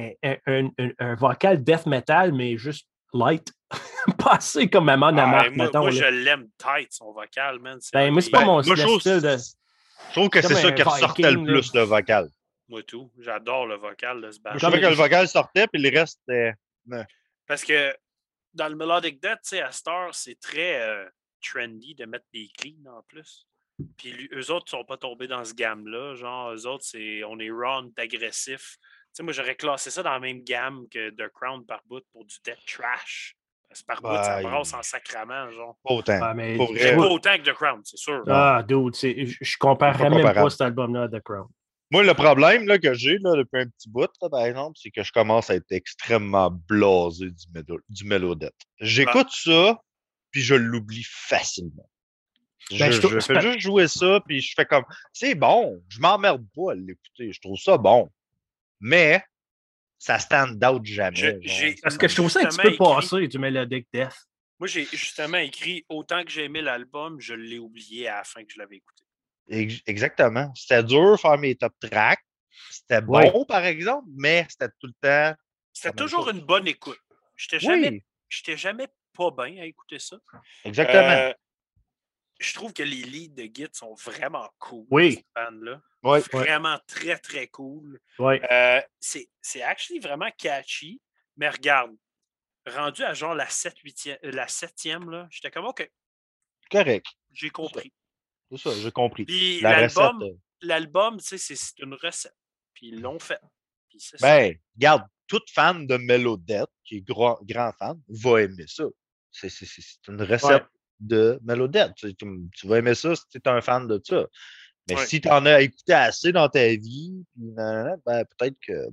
un vocal death metal, mais juste light. Pas assez comme Amon Amarth, mettons. Moi, je l'aime tight, son vocal, man. Moi, c'est pas mon style de. Je trouve que c'est ça qui ressortait le plus, le vocal. Moi, tout. J'adore le vocal de ce band. Je trouvais que le vocal sortait, puis le reste, Parce que dans le Melodic Death, tu sais, à Star, c'est très trendy de mettre des cleans en plus. Puis eux autres ne sont pas tombés dans ce gamme-là. Genre, eux autres, on est raw, agressif. Tu sais, moi, j'aurais classé ça dans la même gamme que The Crown par bout pour du death trash. Parce que par bout, ça brasse en sacrament, genre. Pas autant. Pas autant que The Crown, c'est sûr. Ah, dude, je comparerais même pas cet album-là à The Crown. Moi, le problème là, que j'ai là, depuis un petit bout, là, par exemple, c'est que je commence à être extrêmement blasé du Melodette. J'écoute ça, puis je l'oublie facilement. Je fais juste jouer ça, puis je fais comme, c'est bon, je m'emmerde pas à l'écouter, je trouve ça bon. Mais, ça stand out jamais. Parce que je trouve ça un petit peu passé du Melodic Death. Moi, j'ai justement écrit, autant que j'ai aimé l'album, je l'ai oublié à la fin que je l'avais écouté. Exactement. C'était dur de faire mes top tracks. C'était bon, par exemple, mais c'était tout le temps... C'était toujours une bonne écoute. J'étais jamais pas bien à écouter ça. Exactement. Je trouve que les leads de Git sont vraiment cool. Oui. Cette bande-là. Oui. Vraiment très, très cool. Oui. C'est actually vraiment catchy. Mais regarde, rendu à genre la 7e, là, j'étais comme OK. Correct. J'ai compris. C'est ça, j'ai compris. Puis l'album, tu sais, c'est une recette. Puis ils l'ont fait. Puis c'est ça. Regarde, tout fan de Melodette, qui est grand fan, va aimer ça. C'est une recette de Melodette. Tu vas aimer ça si tu es un fan de ça. Mais si tu en as écouté assez dans ta vie, peut-être que.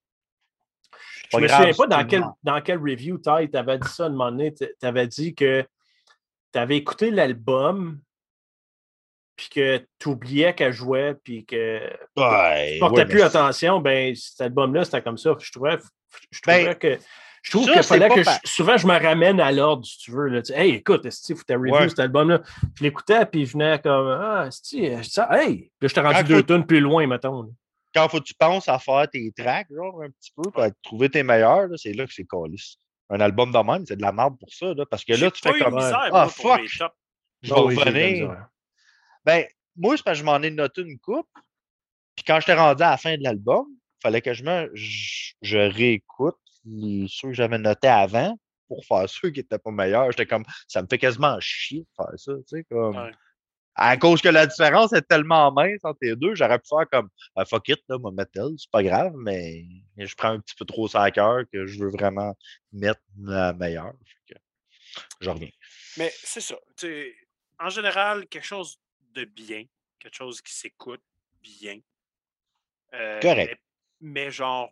Je me souviens pas dans quel review tu avais dit ça à un moment donné. Tu avais dit que tu avais écouté l'album, puis que tu oubliais qu'elle jouait, puis que tu ne portais plus attention. Cet album-là, c'était comme ça. Je trouvais qu'il fallait que souvent je me ramène à l'ordre, si tu veux. Là. Hey, écoute, il faut que tu review cet album-là. Je l'écoutais, puis je venais comme hey! Puis je t'ai rendu 2 tonnes plus loin, mettons. Quand faut que tu penses à faire tes tracks, genre, un petit peu, pour trouver tes meilleurs, là, c'est là que c'est calisse. Un album de même, c'est de la merde pour ça. Là, parce que là, tu fais comme fuck! Je vais revenir. Moi, c'est parce que je m'en ai noté une coupe. Puis quand j'étais rendu à la fin de l'album, il fallait que je réécoute ceux que j'avais notés avant pour faire ceux qui n'étaient pas meilleurs. J'étais comme, ça me fait quasiment chier de faire ça. Tu sais, comme. À cause que la différence est tellement mince entre les deux, j'aurais pu faire comme, fuck it, là, moi, mettre elle, c'est pas grave, mais je prends un petit peu trop ça à cœur que je veux vraiment mettre la meilleure. Je reviens. Mais c'est ça. En général, quelque chose de bien, quelque chose qui s'écoute bien. Correct. Mais genre.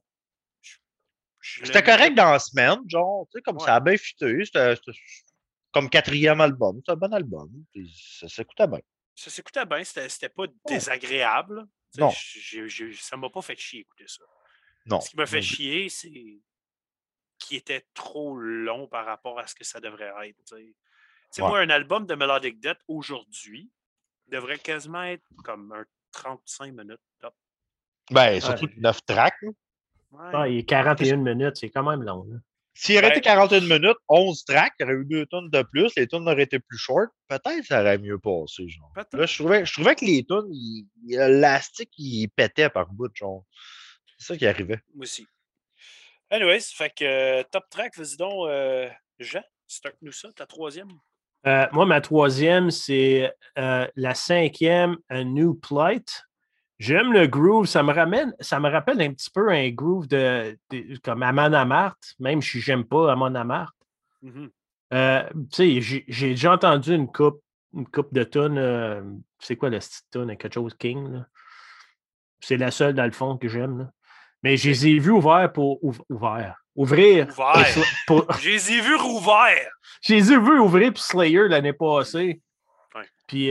C'était correct dans la semaine, genre, tu sais, comme ça a bien fité. C'était comme 4e album. C'est un bon album. Puis ça s'écoutait bien. Ça s'écoutait bien. C'était pas désagréable. Non. Ça m'a pas fait chier écouter ça. Non. Ce qui m'a fait chier, c'est qu'il était trop long par rapport à ce que ça devrait être. Moi, un album de Melodic Death aujourd'hui devrait quasiment être comme un 35 minutes top. Surtout 9 tracks. Il est 41 minutes, c'est quand même long. Là. S'il aurait été 41 minutes, 11 tracks, il y aurait eu 2 tonnes de plus, les tonnes auraient été plus short, peut-être ça aurait mieux passé. Genre. Là, je trouvais que les tonnes, l'élastique, il pétait par bout, genre. C'est ça qui arrivait. Moi aussi. Anyways, fait que top track, vas-y donc, Jean, start-nous ça, ta 3e. Moi, ma 3e, c'est la 5e, A New Plight. J'aime le groove. Ça me rappelle un petit peu un groove comme Amon Amarth, même si j'aime pas Amon Amarth. Mm-hmm. Tu sais, j'ai déjà entendu une coupe de tunes. C'est quoi la petite tune? Quelque chose King. Là. C'est la seule, dans le fond, que j'aime. Là. Mais je les ai vus ouverts pour ouvrir. Je les ai vus rouverts. Je les ai vus ouvrir pour Slayer l'année passée. Ouais. Puis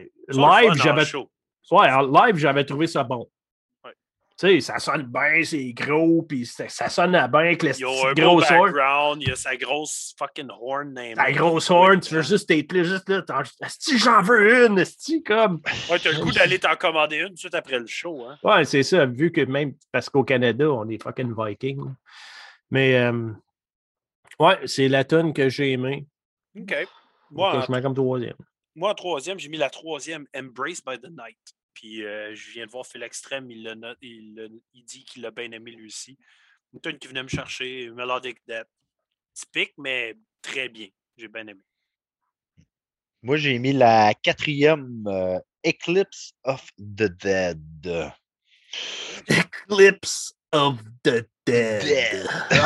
live, j'avais trouvé ça bon. Ouais. Tu sais, ça sonne bien, c'est gros, puis ça sonne bien avec les grosses horn. Il y a sa grosse fucking horn. Sa grosse horn, tu veux juste être là, si j'en veux une, comme. Ouais, t'as le goût d'aller t'en commander une tout de suite après le show, hein. Ouais, c'est ça, vu que même, parce qu'au Canada, on est fucking Vikings. Mais, ouais, c'est la tune que j'ai aimée. OK. Moi, je mets comme troisième. Moi, en troisième, j'ai mis la troisième, Embraced by the Night. Puis je viens de voir Phil Extreme, il dit qu'il l'a bien aimé lui aussi. Une tune qui venait me chercher, Melodic Death. Typique, mais très bien. J'ai bien aimé. Moi, j'ai mis la quatrième, Eclipse of the Dead. Eclipse of the Dead.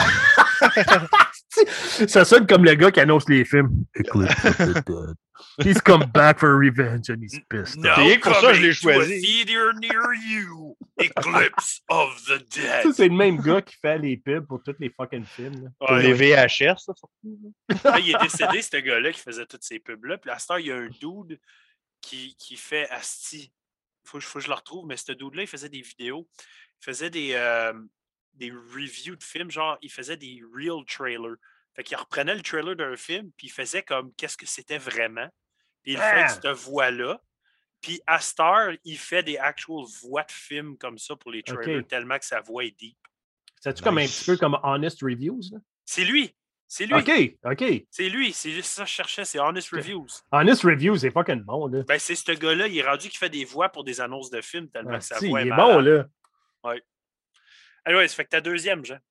Ça sonne comme le gars qui annonce les films. Eclipse of the Dead. He's come back for revenge and he's pissed. No, c'est pour ça que je l'ai choisi. Theater near you. Eclipse of the Dead. Ça, c'est le même gars qui fait les pubs pour tous les fucking films. Pour les VHS, ça, surtout. Il est décédé, ce gars-là, qui faisait toutes ces pubs-là. Puis à cette heure, il y a un dude qui fait Asti. Faut que je le retrouve, mais ce dude-là, il faisait des vidéos. Il faisait des reviews de films, genre, il faisait des real trailers. Fait qu'il reprenait le trailer d'un film, puis il faisait comme qu'est-ce que c'était vraiment. Puis il fait avec cette voix-là. Puis à cette heure, il fait des actual voix de films comme ça pour les trailers, tellement que sa voix est deep. C'est-tu comme un petit peu comme Honest Reviews? Là? C'est lui. C'est lui. OK. C'est lui. C'est juste ça que je cherchais. C'est Honest Reviews. Honest Reviews, c'est fucking bon, là. Ben, c'est ce gars-là. Il est rendu qui fait des voix pour des annonces de films tellement que sa voix est il est malade. bon, là. Oui. Anyway, ça fait que ta deuxième, Jean.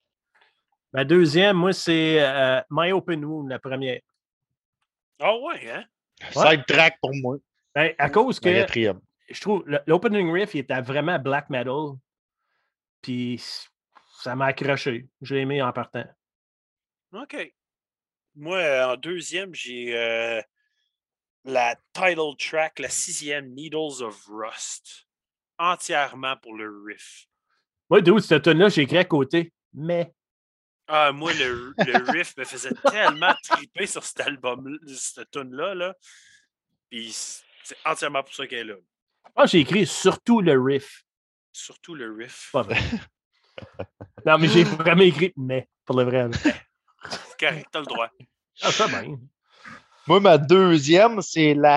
Ma deuxième, moi, c'est My Open Wound, la première. Ah ouais, hein? Side track pour moi. Ben, à cause que quatrième. Je trouve l'opening riff, il était vraiment black metal. Puis ça m'a accroché. Je l'ai aimé en partant. OK. Moi, en deuxième, j'ai la title track, la 6e, Needles of Rust. Entièrement pour le riff. Moi, dude, cette tune-là, j'ai écrit à côté. Mais. Ah, moi, le riff me faisait tellement triper sur cet album, cette tune-là. Là. Puis c'est entièrement pour ça qu'elle est là. Ah, j'ai écrit surtout le riff. Surtout le riff. Pas vrai. Non, mais j'ai vraiment écrit mais, pour le vrai. C'est correct, t'as le droit. Ah, ça bien. Moi, ma deuxième, c'est la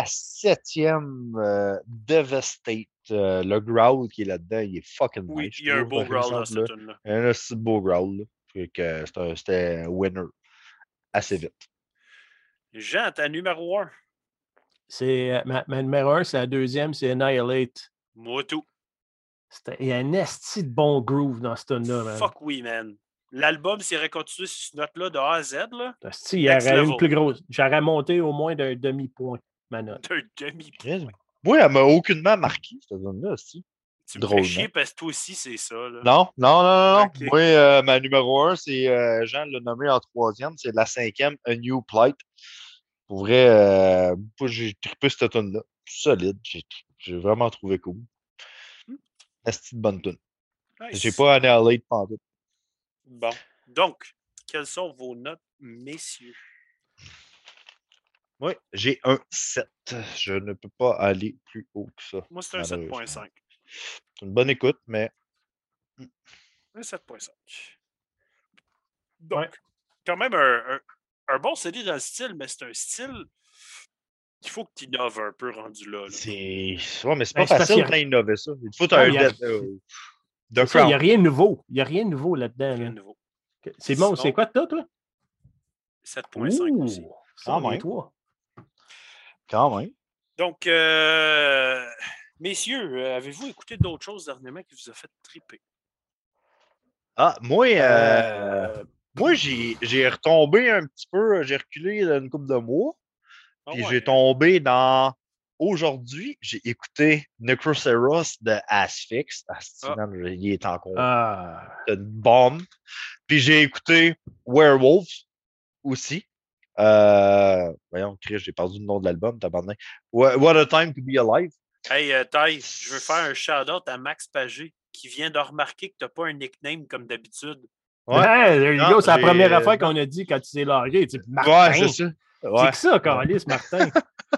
7e, Devastate. Le growl qui est là-dedans, il est fucking oui, nice. Il y a un beau growl dans cette tune-là. Il y a un assez beau growl. Là. C'était un winner assez vite. Jean, ta numéro 1. C'est ma numéro 1, c'est la deuxième, c'est Annihilate. Moi tout. Il y a un esti de bon groove dans ce tune-là, man. Fuck oui, man. L'album s'est continué sur cette note-là de A à Z, là. Il y aurait une plus grosse. J'aurais monté au moins d'un demi-point, ma note. D'un demi-point. Moi, elle m'a aucunement marqué, cette zone-là, aussi. Tu me fais chier parce que toi aussi, c'est ça, là. Non. Okay. Moi, ma numéro 1, c'est, Jean l'a nommé en troisième, c'est la 5e, A New Plight. Pour vrai, j'ai trippé cette tune-là. Solide. J'ai vraiment trouvé cool. La petite bonne tune. Nice. J'ai pas Annihilate pendant. Bon. Donc, quelles sont vos notes, messieurs? Oui, j'ai un 7. Je ne peux pas aller plus haut que ça. Moi, c'est un 7.5. C'est une bonne écoute, mais. Un 7.5. Donc, quand même un bon CD dans le style, mais c'est un style qu'il faut que tu innoves un peu rendu là. Ouais, mais c'est pas facile d'innover ça. Il faut un il n'y a rien de nouveau. Il n'y a rien de nouveau là-dedans. Rien de nouveau. C'est bon, c'est quoi toi? 7.5 aussi. Quand même. Quand même. Donc, messieurs, avez-vous écouté d'autres choses dernièrement qui vous a fait triper? Ah, moi, j'ai retombé un petit peu, j'ai reculé une couple de mois. Puis j'ai tombé dans aujourd'hui, j'ai écouté Necroceros de Asphyx. Il est encore une bombe. Puis j'ai écouté Werewolf aussi. Voyons, Chris, j'ai perdu le nom de l'album, tabarnak. What a Time to Be Alive. Hey, Ty, je veux faire un shout-out à Max Pagé qui vient de remarquer que tu n'as pas un nickname comme d'habitude. Ouais, c'est la première affaire qu'on a dit quand tu t'es largué. Martin. Ouais, c'est ça. Ouais. C'est que ça, Carlis, Martin.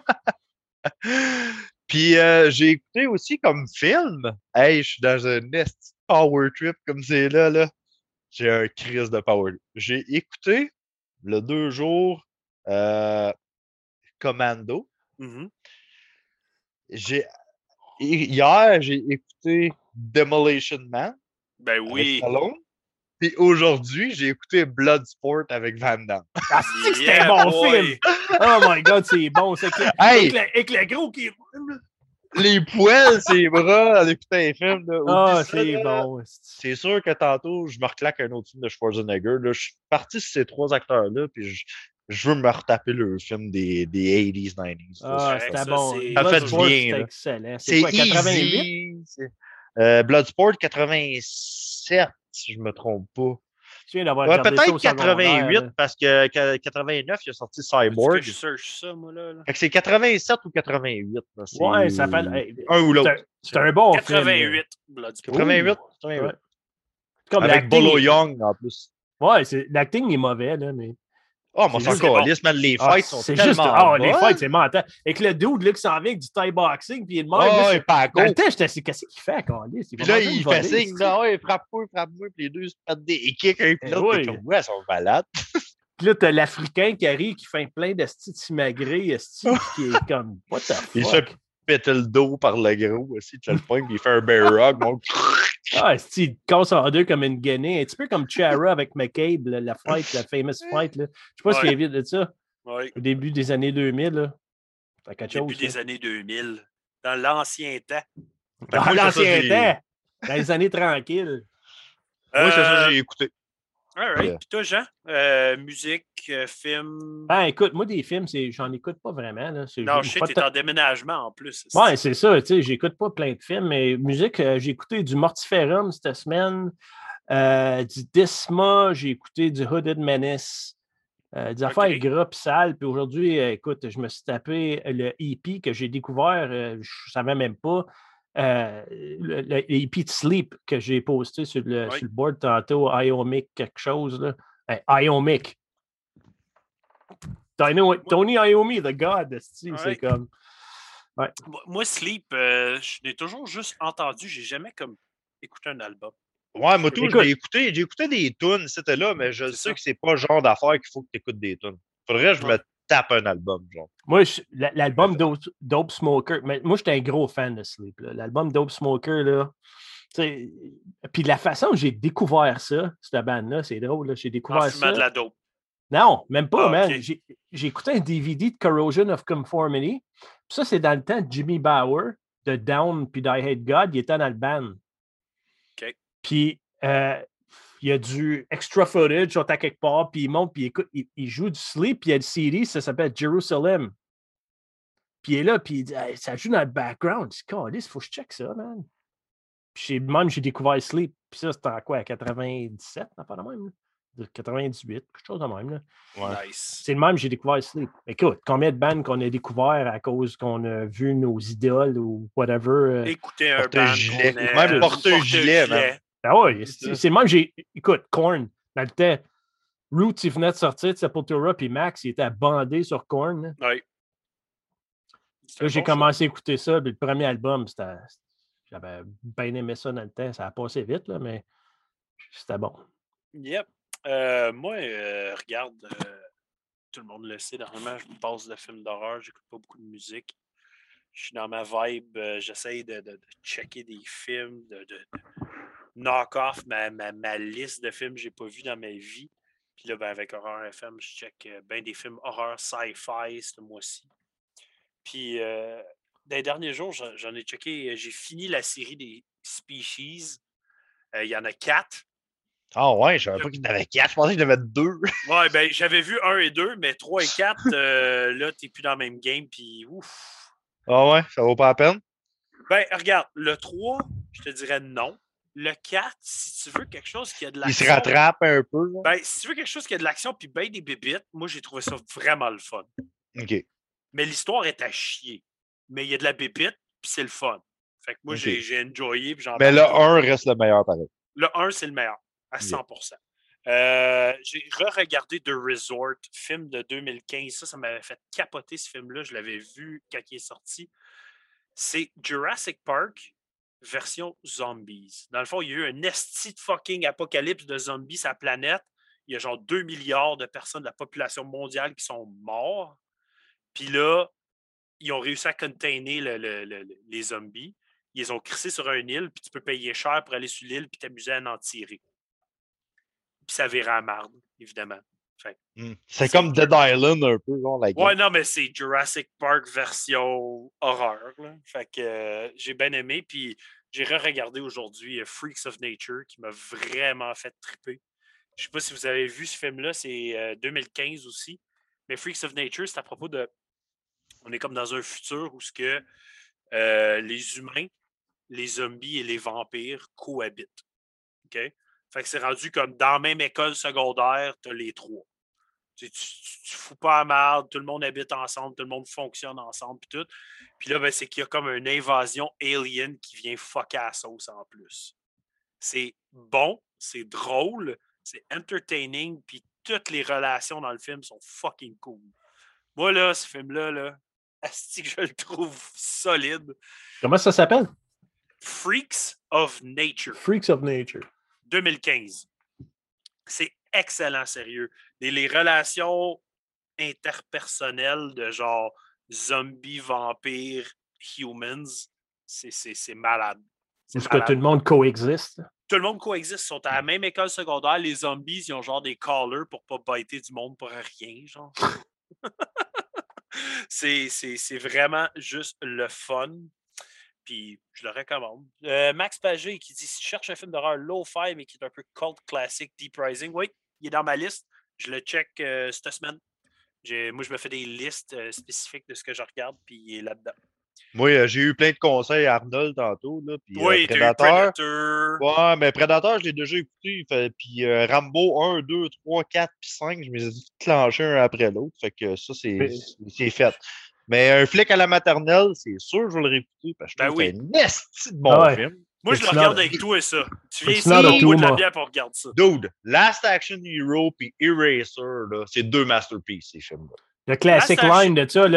Puis j'ai écouté aussi comme film. Hey, je suis dans un nest power trip comme c'est là. J'ai un crise de power trip. J'ai écouté le 2 jours Commando. Mm-hmm. Hier, j'ai écouté Demolition Man. Ben oui. Puis aujourd'hui, j'ai écouté Bloodsport avec Van Damme. Ah, c'était un bon film! Oh my God, c'est bon. Avec le gros qui... Les poils, ses bras, en écoutant un film. C'est bon. C'est sûr que tantôt, je me reclaque un autre film de Schwarzenegger. Là. Je suis parti sur ces 3 acteurs-là, puis je veux me retaper le film des 80s, 90s. C'était bon. Ça fait du bien. C'était excellent. C'est quoi, 88? Bloodsport 87, si je ne me trompe pas. Tu viens d'avoir peut-être 88, parce que 89, il a sorti Cyborg. Je cherche ça, moi, là. Fait que c'est 87 ou 88. Là. Ouais, ça fait... un ou l'autre. C'est un bon 88, film. Bloodsport. 88. Ouais. Comme avec Bolo Young, en plus. Ouais, l'acting est mauvais, là, mais... Oh, moi, c'est encore lisse, man. Les fights sont tellement les fights, c'est mental. Et que le dude, là, qui s'en vient avec du Thai boxing, puis il est de même. Oh, il pas dans le temps, j'étais assis, qu'est-ce qu'il fait, encore lisse? Puis là, il fait signe, non, ouais, frappe-moi, puis les deux se mettent des kicks, un puis l'autre, ouais, ils sont malades. Puis là, t'as l'Africain qui arrive, qui fait plein de simagrées, qui est comme, what the fuck? Il se fait péter le dos par le gros aussi, tu le poignes, puis il fait un bear rock, mon il casse en deux comme une guenille, un petit peu comme Chara avec McCabe, la fight, la famous fight. Là. Je sais pas s'il y a de ça. Ouais. Au début des années 2000. Là. Début des années 2000. Dans l'ancien temps. Dans l'ancien temps. Dans les années tranquilles. Moi, c'est ça que j'ai écouté. All right. Puis toi, Jean, musique, film. Ben, écoute, moi, des films, j'en écoute pas vraiment. Là. Non, je sais, t'es en déménagement en plus. Ouais, c'est ça. Tu sais, j'écoute pas plein de films, mais musique, j'ai écouté du Mortiferum cette semaine, du Disma, j'ai écouté du Hooded Menace, des affaires gras pis sales. Puis aujourd'hui, écoute, je me suis tapé le EP que j'ai découvert, je savais même pas. Le EP de Sleep que j'ai posté sur le board tantôt, Iomic quelque chose. Là. Iomic. Tony Iommi, the God, c'est comme... Ouais. Moi, Sleep, je l'ai toujours juste entendu, j'ai jamais comme écouté un album. Ouais, moi, j'ai écouté des tunes, c'était là, mais je sais que c'est pas le genre d'affaire qu'il faut que tu écoutes des tunes. Faudrait que je me tape un album, genre. Moi, l'album Dope Smoker, mais moi, j'étais un gros fan de Sleep. Là. L'album Dope Smoker, là, puis la façon dont j'ai découvert ça, cette bande-là, c'est drôle, là, j'ai découvert ça. De la dope. Non, même pas, man. Okay. J'ai écouté un DVD de Corrosion of Conformity. Puis ça, c'est dans le temps de Jimmy Bauer, de Down puis Die Hate God. Il était dans le band. OK. Puis il y a du extra footage, sont à quelque part, puis il monte, puis il joue du Sleep, puis il y a une série, ça s'appelle Jerusalem. Puis il est là, puis il dit, hey, ça joue dans le background. Je dis, il faut que je check ça, man. Puis même, j'ai découvert Sleep. Puis ça, c'était en quoi, à 97, pas de même, là? 98, quelque chose de même. Là. Ouais. Nice. C'est le même, j'ai découvert Sleep. Écoute, combien de bandes qu'on a découvert à cause qu'on a vu nos idoles ou whatever. Écoutez un band. Même porter un gilet, man. Ah oui, c'est le même, écoute, Korn, dans le temps, Roots, il venait de sortir de Sepultura, puis Max, il était bandé sur Korn. Oui. Là, j'ai commencé à écouter ça, puis le premier album, j'avais bien aimé ça dans le temps. Ça a passé vite, là, mais c'était bon. Yep. Moi, regarde, tout le monde le sait, normalement, je me passe de films d'horreur, j'écoute pas beaucoup de musique. Je suis dans ma vibe, j'essaye de checker des films, de knock off ma liste de films que j'ai pas vus dans ma vie. Puis là, avec Horreur FM, je check bien des films horreur sci-fi ce mois-ci. Puis, dans les derniers jours, j'en ai checké, j'ai fini la série des Species. Il y en a 4. Ah ouais, je savais pas qu'il y en avait 4. Je pensais qu'il y en avait 2. Ouais, ben j'avais vu 1 et 2, mais 3 et 4, là, t'es plus dans le même game, puis ouf. Ah ouais, ça vaut pas la peine? Ben, regarde, le 3, je te dirais non. Le 4, si tu veux quelque chose qui a de Il l'action... se rattrape un peu. Là. Ben, si tu veux quelque chose qui a de l'action puis ben des bébites, moi, j'ai trouvé ça vraiment le fun. OK. Mais l'histoire est à chier. Mais il y a de la bébite, puis c'est le fun. Fait que moi, OK. j'ai enjoyé. Puis Mais le 1 reste le meilleur, pareil. Le 1, c'est le meilleur, à 100%. J'ai re-regardé The Resort, film de 2015. Ça m'avait fait capoter ce film-là. Je l'avais vu quand il est sorti. C'est Jurassic Park version zombies. Dans le fond, il y a eu un esti de fucking apocalypse de zombies sur la planète. Il y a genre 2 milliards de personnes de la population mondiale qui sont morts. Puis là, ils ont réussi à container les zombies. Ils les ont crissés sur une île, puis tu peux payer cher pour aller sur l'île puis t'amuser à en tirer. Puis ça virait à marde, évidemment. C'est comme Dead Island un peu, genre, la game. Ouais, non, mais c'est Jurassic Park version horreur. Là. Fait que j'ai bien aimé. Puis j'ai re-regardé aujourd'hui Freaks of Nature qui m'a vraiment fait triper. Je sais pas si vous avez vu ce film-là, c'est 2015 aussi. Mais Freaks of Nature, c'est à propos de. On est comme dans un futur où ce que les humains, les zombies et les vampires cohabitent. OK? Fait que c'est rendu comme dans la même école secondaire, tu as les trois. Tu fous pas à merde, tout le monde habite ensemble, tout le monde fonctionne ensemble, puis tout. Puis là, ben, c'est qu'il y a comme une invasion alien qui vient fucker à la sauce en plus. C'est bon, c'est drôle, c'est entertaining, puis toutes les relations dans le film sont fucking cool. Moi, là, ce film-là, là, asti que je le trouve solide. Comment ça s'appelle? Freaks of Nature. Freaks of Nature. 2015. C'est excellent, sérieux. Les relations interpersonnelles de genre zombies, vampires, humans, c'est malade. Est-ce que tout le monde coexiste? Tout le monde coexiste. Ils sont à la même école secondaire. Les zombies, ils ont genre des collars pour pas biter du monde pour rien, genre. c'est vraiment juste le fun. Puis je le recommande. Max Pagé qui dit si tu cherches un film d'horreur low-fi mais qui est un peu cult classique, Deep Rising, oui, il est dans ma liste. Je le check cette semaine. Moi, je me fais des listes spécifiques de ce que je regarde, puis il est là-dedans. Moi, j'ai eu plein de conseils à Arnold tantôt. Là, puis, oui, Predator. Ouais, mais Predator, je l'ai déjà écouté. Puis Rambo 1, 2, 3, 4, puis 5, je me les ai déclenchés un après l'autre. Fait que ça, c'est fait. Mais un flic à la maternelle, c'est sûr que je vais le réécouter parce que je trouve que c'est un esti de bon film. Moi, je le regarde avec toi et ça. Tu viens ici, on boit de la bière pour regarder ça. Dude, Last Action Hero puis Eraser, c'est deux masterpieces, ces films-là. Le classic line de ça,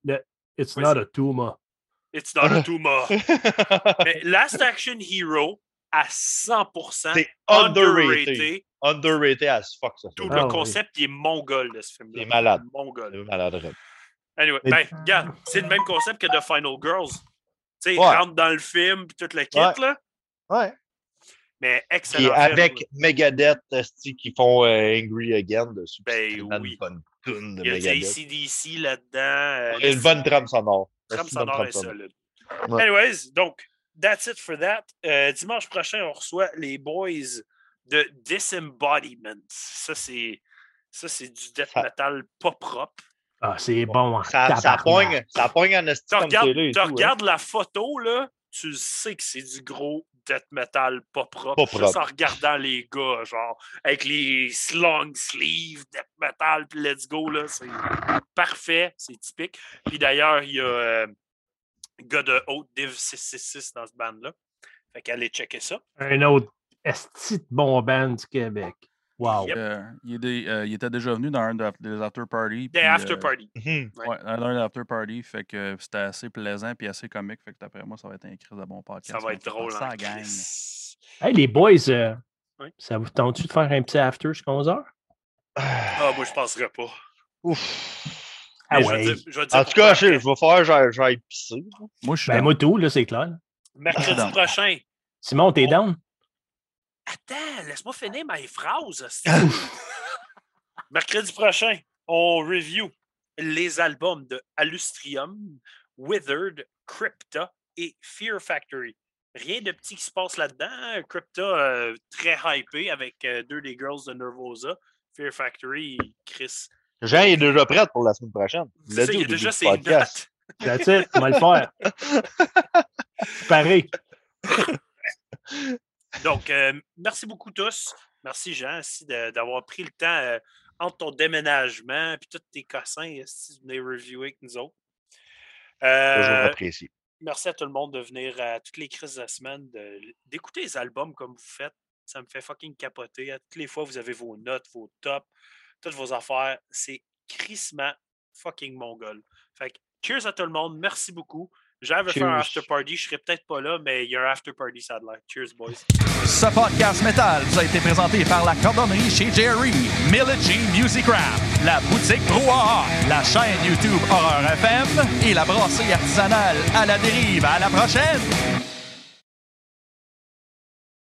It's not a tumor. It's not a tumor. Mais Last Action Hero, à 100%, c'est underrated. Underrated as fuck, ça. Tout le concept, il est mongol de ce film-là. Il est malade. Mongol. Il est malade. Anyway, regarde, c'est le même concept que The Final Girls. Tu sais, ils rentrent dans le film puis tout le kit, là. Ouais. Mais excellent. Puis avec Megadeth, qui font Angry Again dessus. Ben oui. Une bonne tune de il y a Megadeth. du AC/DC là-dedans. Une bonne trame sonore. La trame sonore est solide. Ouais. Anyways, donc, that's it for that. Dimanche prochain, on reçoit les boys de Disembodiment. Ça, c'est du death metal pas propre. Ah, c'est bon. Ça pogne en esti comme tu regardes la photo, là, tu sais que c'est du gros death metal pas propre. Juste en regardant les gars, genre, avec les long sleeves, death metal, puis let's go, là, c'est parfait, c'est typique. Puis d'ailleurs, il y a un gars de Haute Div 666 dans ce band-là. Fait qu'allez checker ça. Un autre esti de bon band du Québec. Wow. Yep. Il était déjà venu dans un des after-parties. Des after-parties. Ouais, dans un after-party. Fait que c'était assez plaisant et assez comique. Fait que d'après moi, ça va être un crise de bon podcast. Ça va être drôle. Ça gagne. Hey, les boys, ça vous tente-tu de faire un petit after jusqu'à 11h? Moi, je passerai pas. Ouf. Ah ouais. Je vais dire en tout cas, je vais faire, j'aille pisser. Moi, je suis moi, tout, là, c'est clair. Mercredi prochain. Simon, t'es down? Attends, laisse-moi finir mes phrases. Mercredi prochain, on review les albums de Allustrium, Withered, Crypta et Fear Factory. Rien de petit qui se passe là-dedans. Crypta, très hypé avec deux des girls de Nervosa. Fear Factory, Chris. Jean est déjà prêt pour la semaine prochaine. Il y a déjà ses notes. That's it, on va le faire. Pareil. Donc, merci beaucoup tous. Merci, Jean, aussi, d'avoir pris le temps entre ton déménagement et tous tes cossins si vous venez reviewer avec nous autres. Toujours apprécié. Merci à tout le monde de venir à toutes les crises de la semaine, d'écouter les albums comme vous faites. Ça me fait fucking capoter. À toutes les fois, vous avez vos notes, vos tops, toutes vos affaires. C'est crissement fucking mongol. Fait que, cheers à tout le monde. Merci beaucoup. J'avais fait un after party. Je serais peut-être pas là, mais il y a un after party, ça a l'air. Cheers, boys. Ce podcast métal vous a été présenté par la cordonnerie chez Jerry, Military Music Craft, la boutique Brouhaha, la chaîne YouTube Horreur FM et la brasserie artisanale à la dérive. À la prochaine!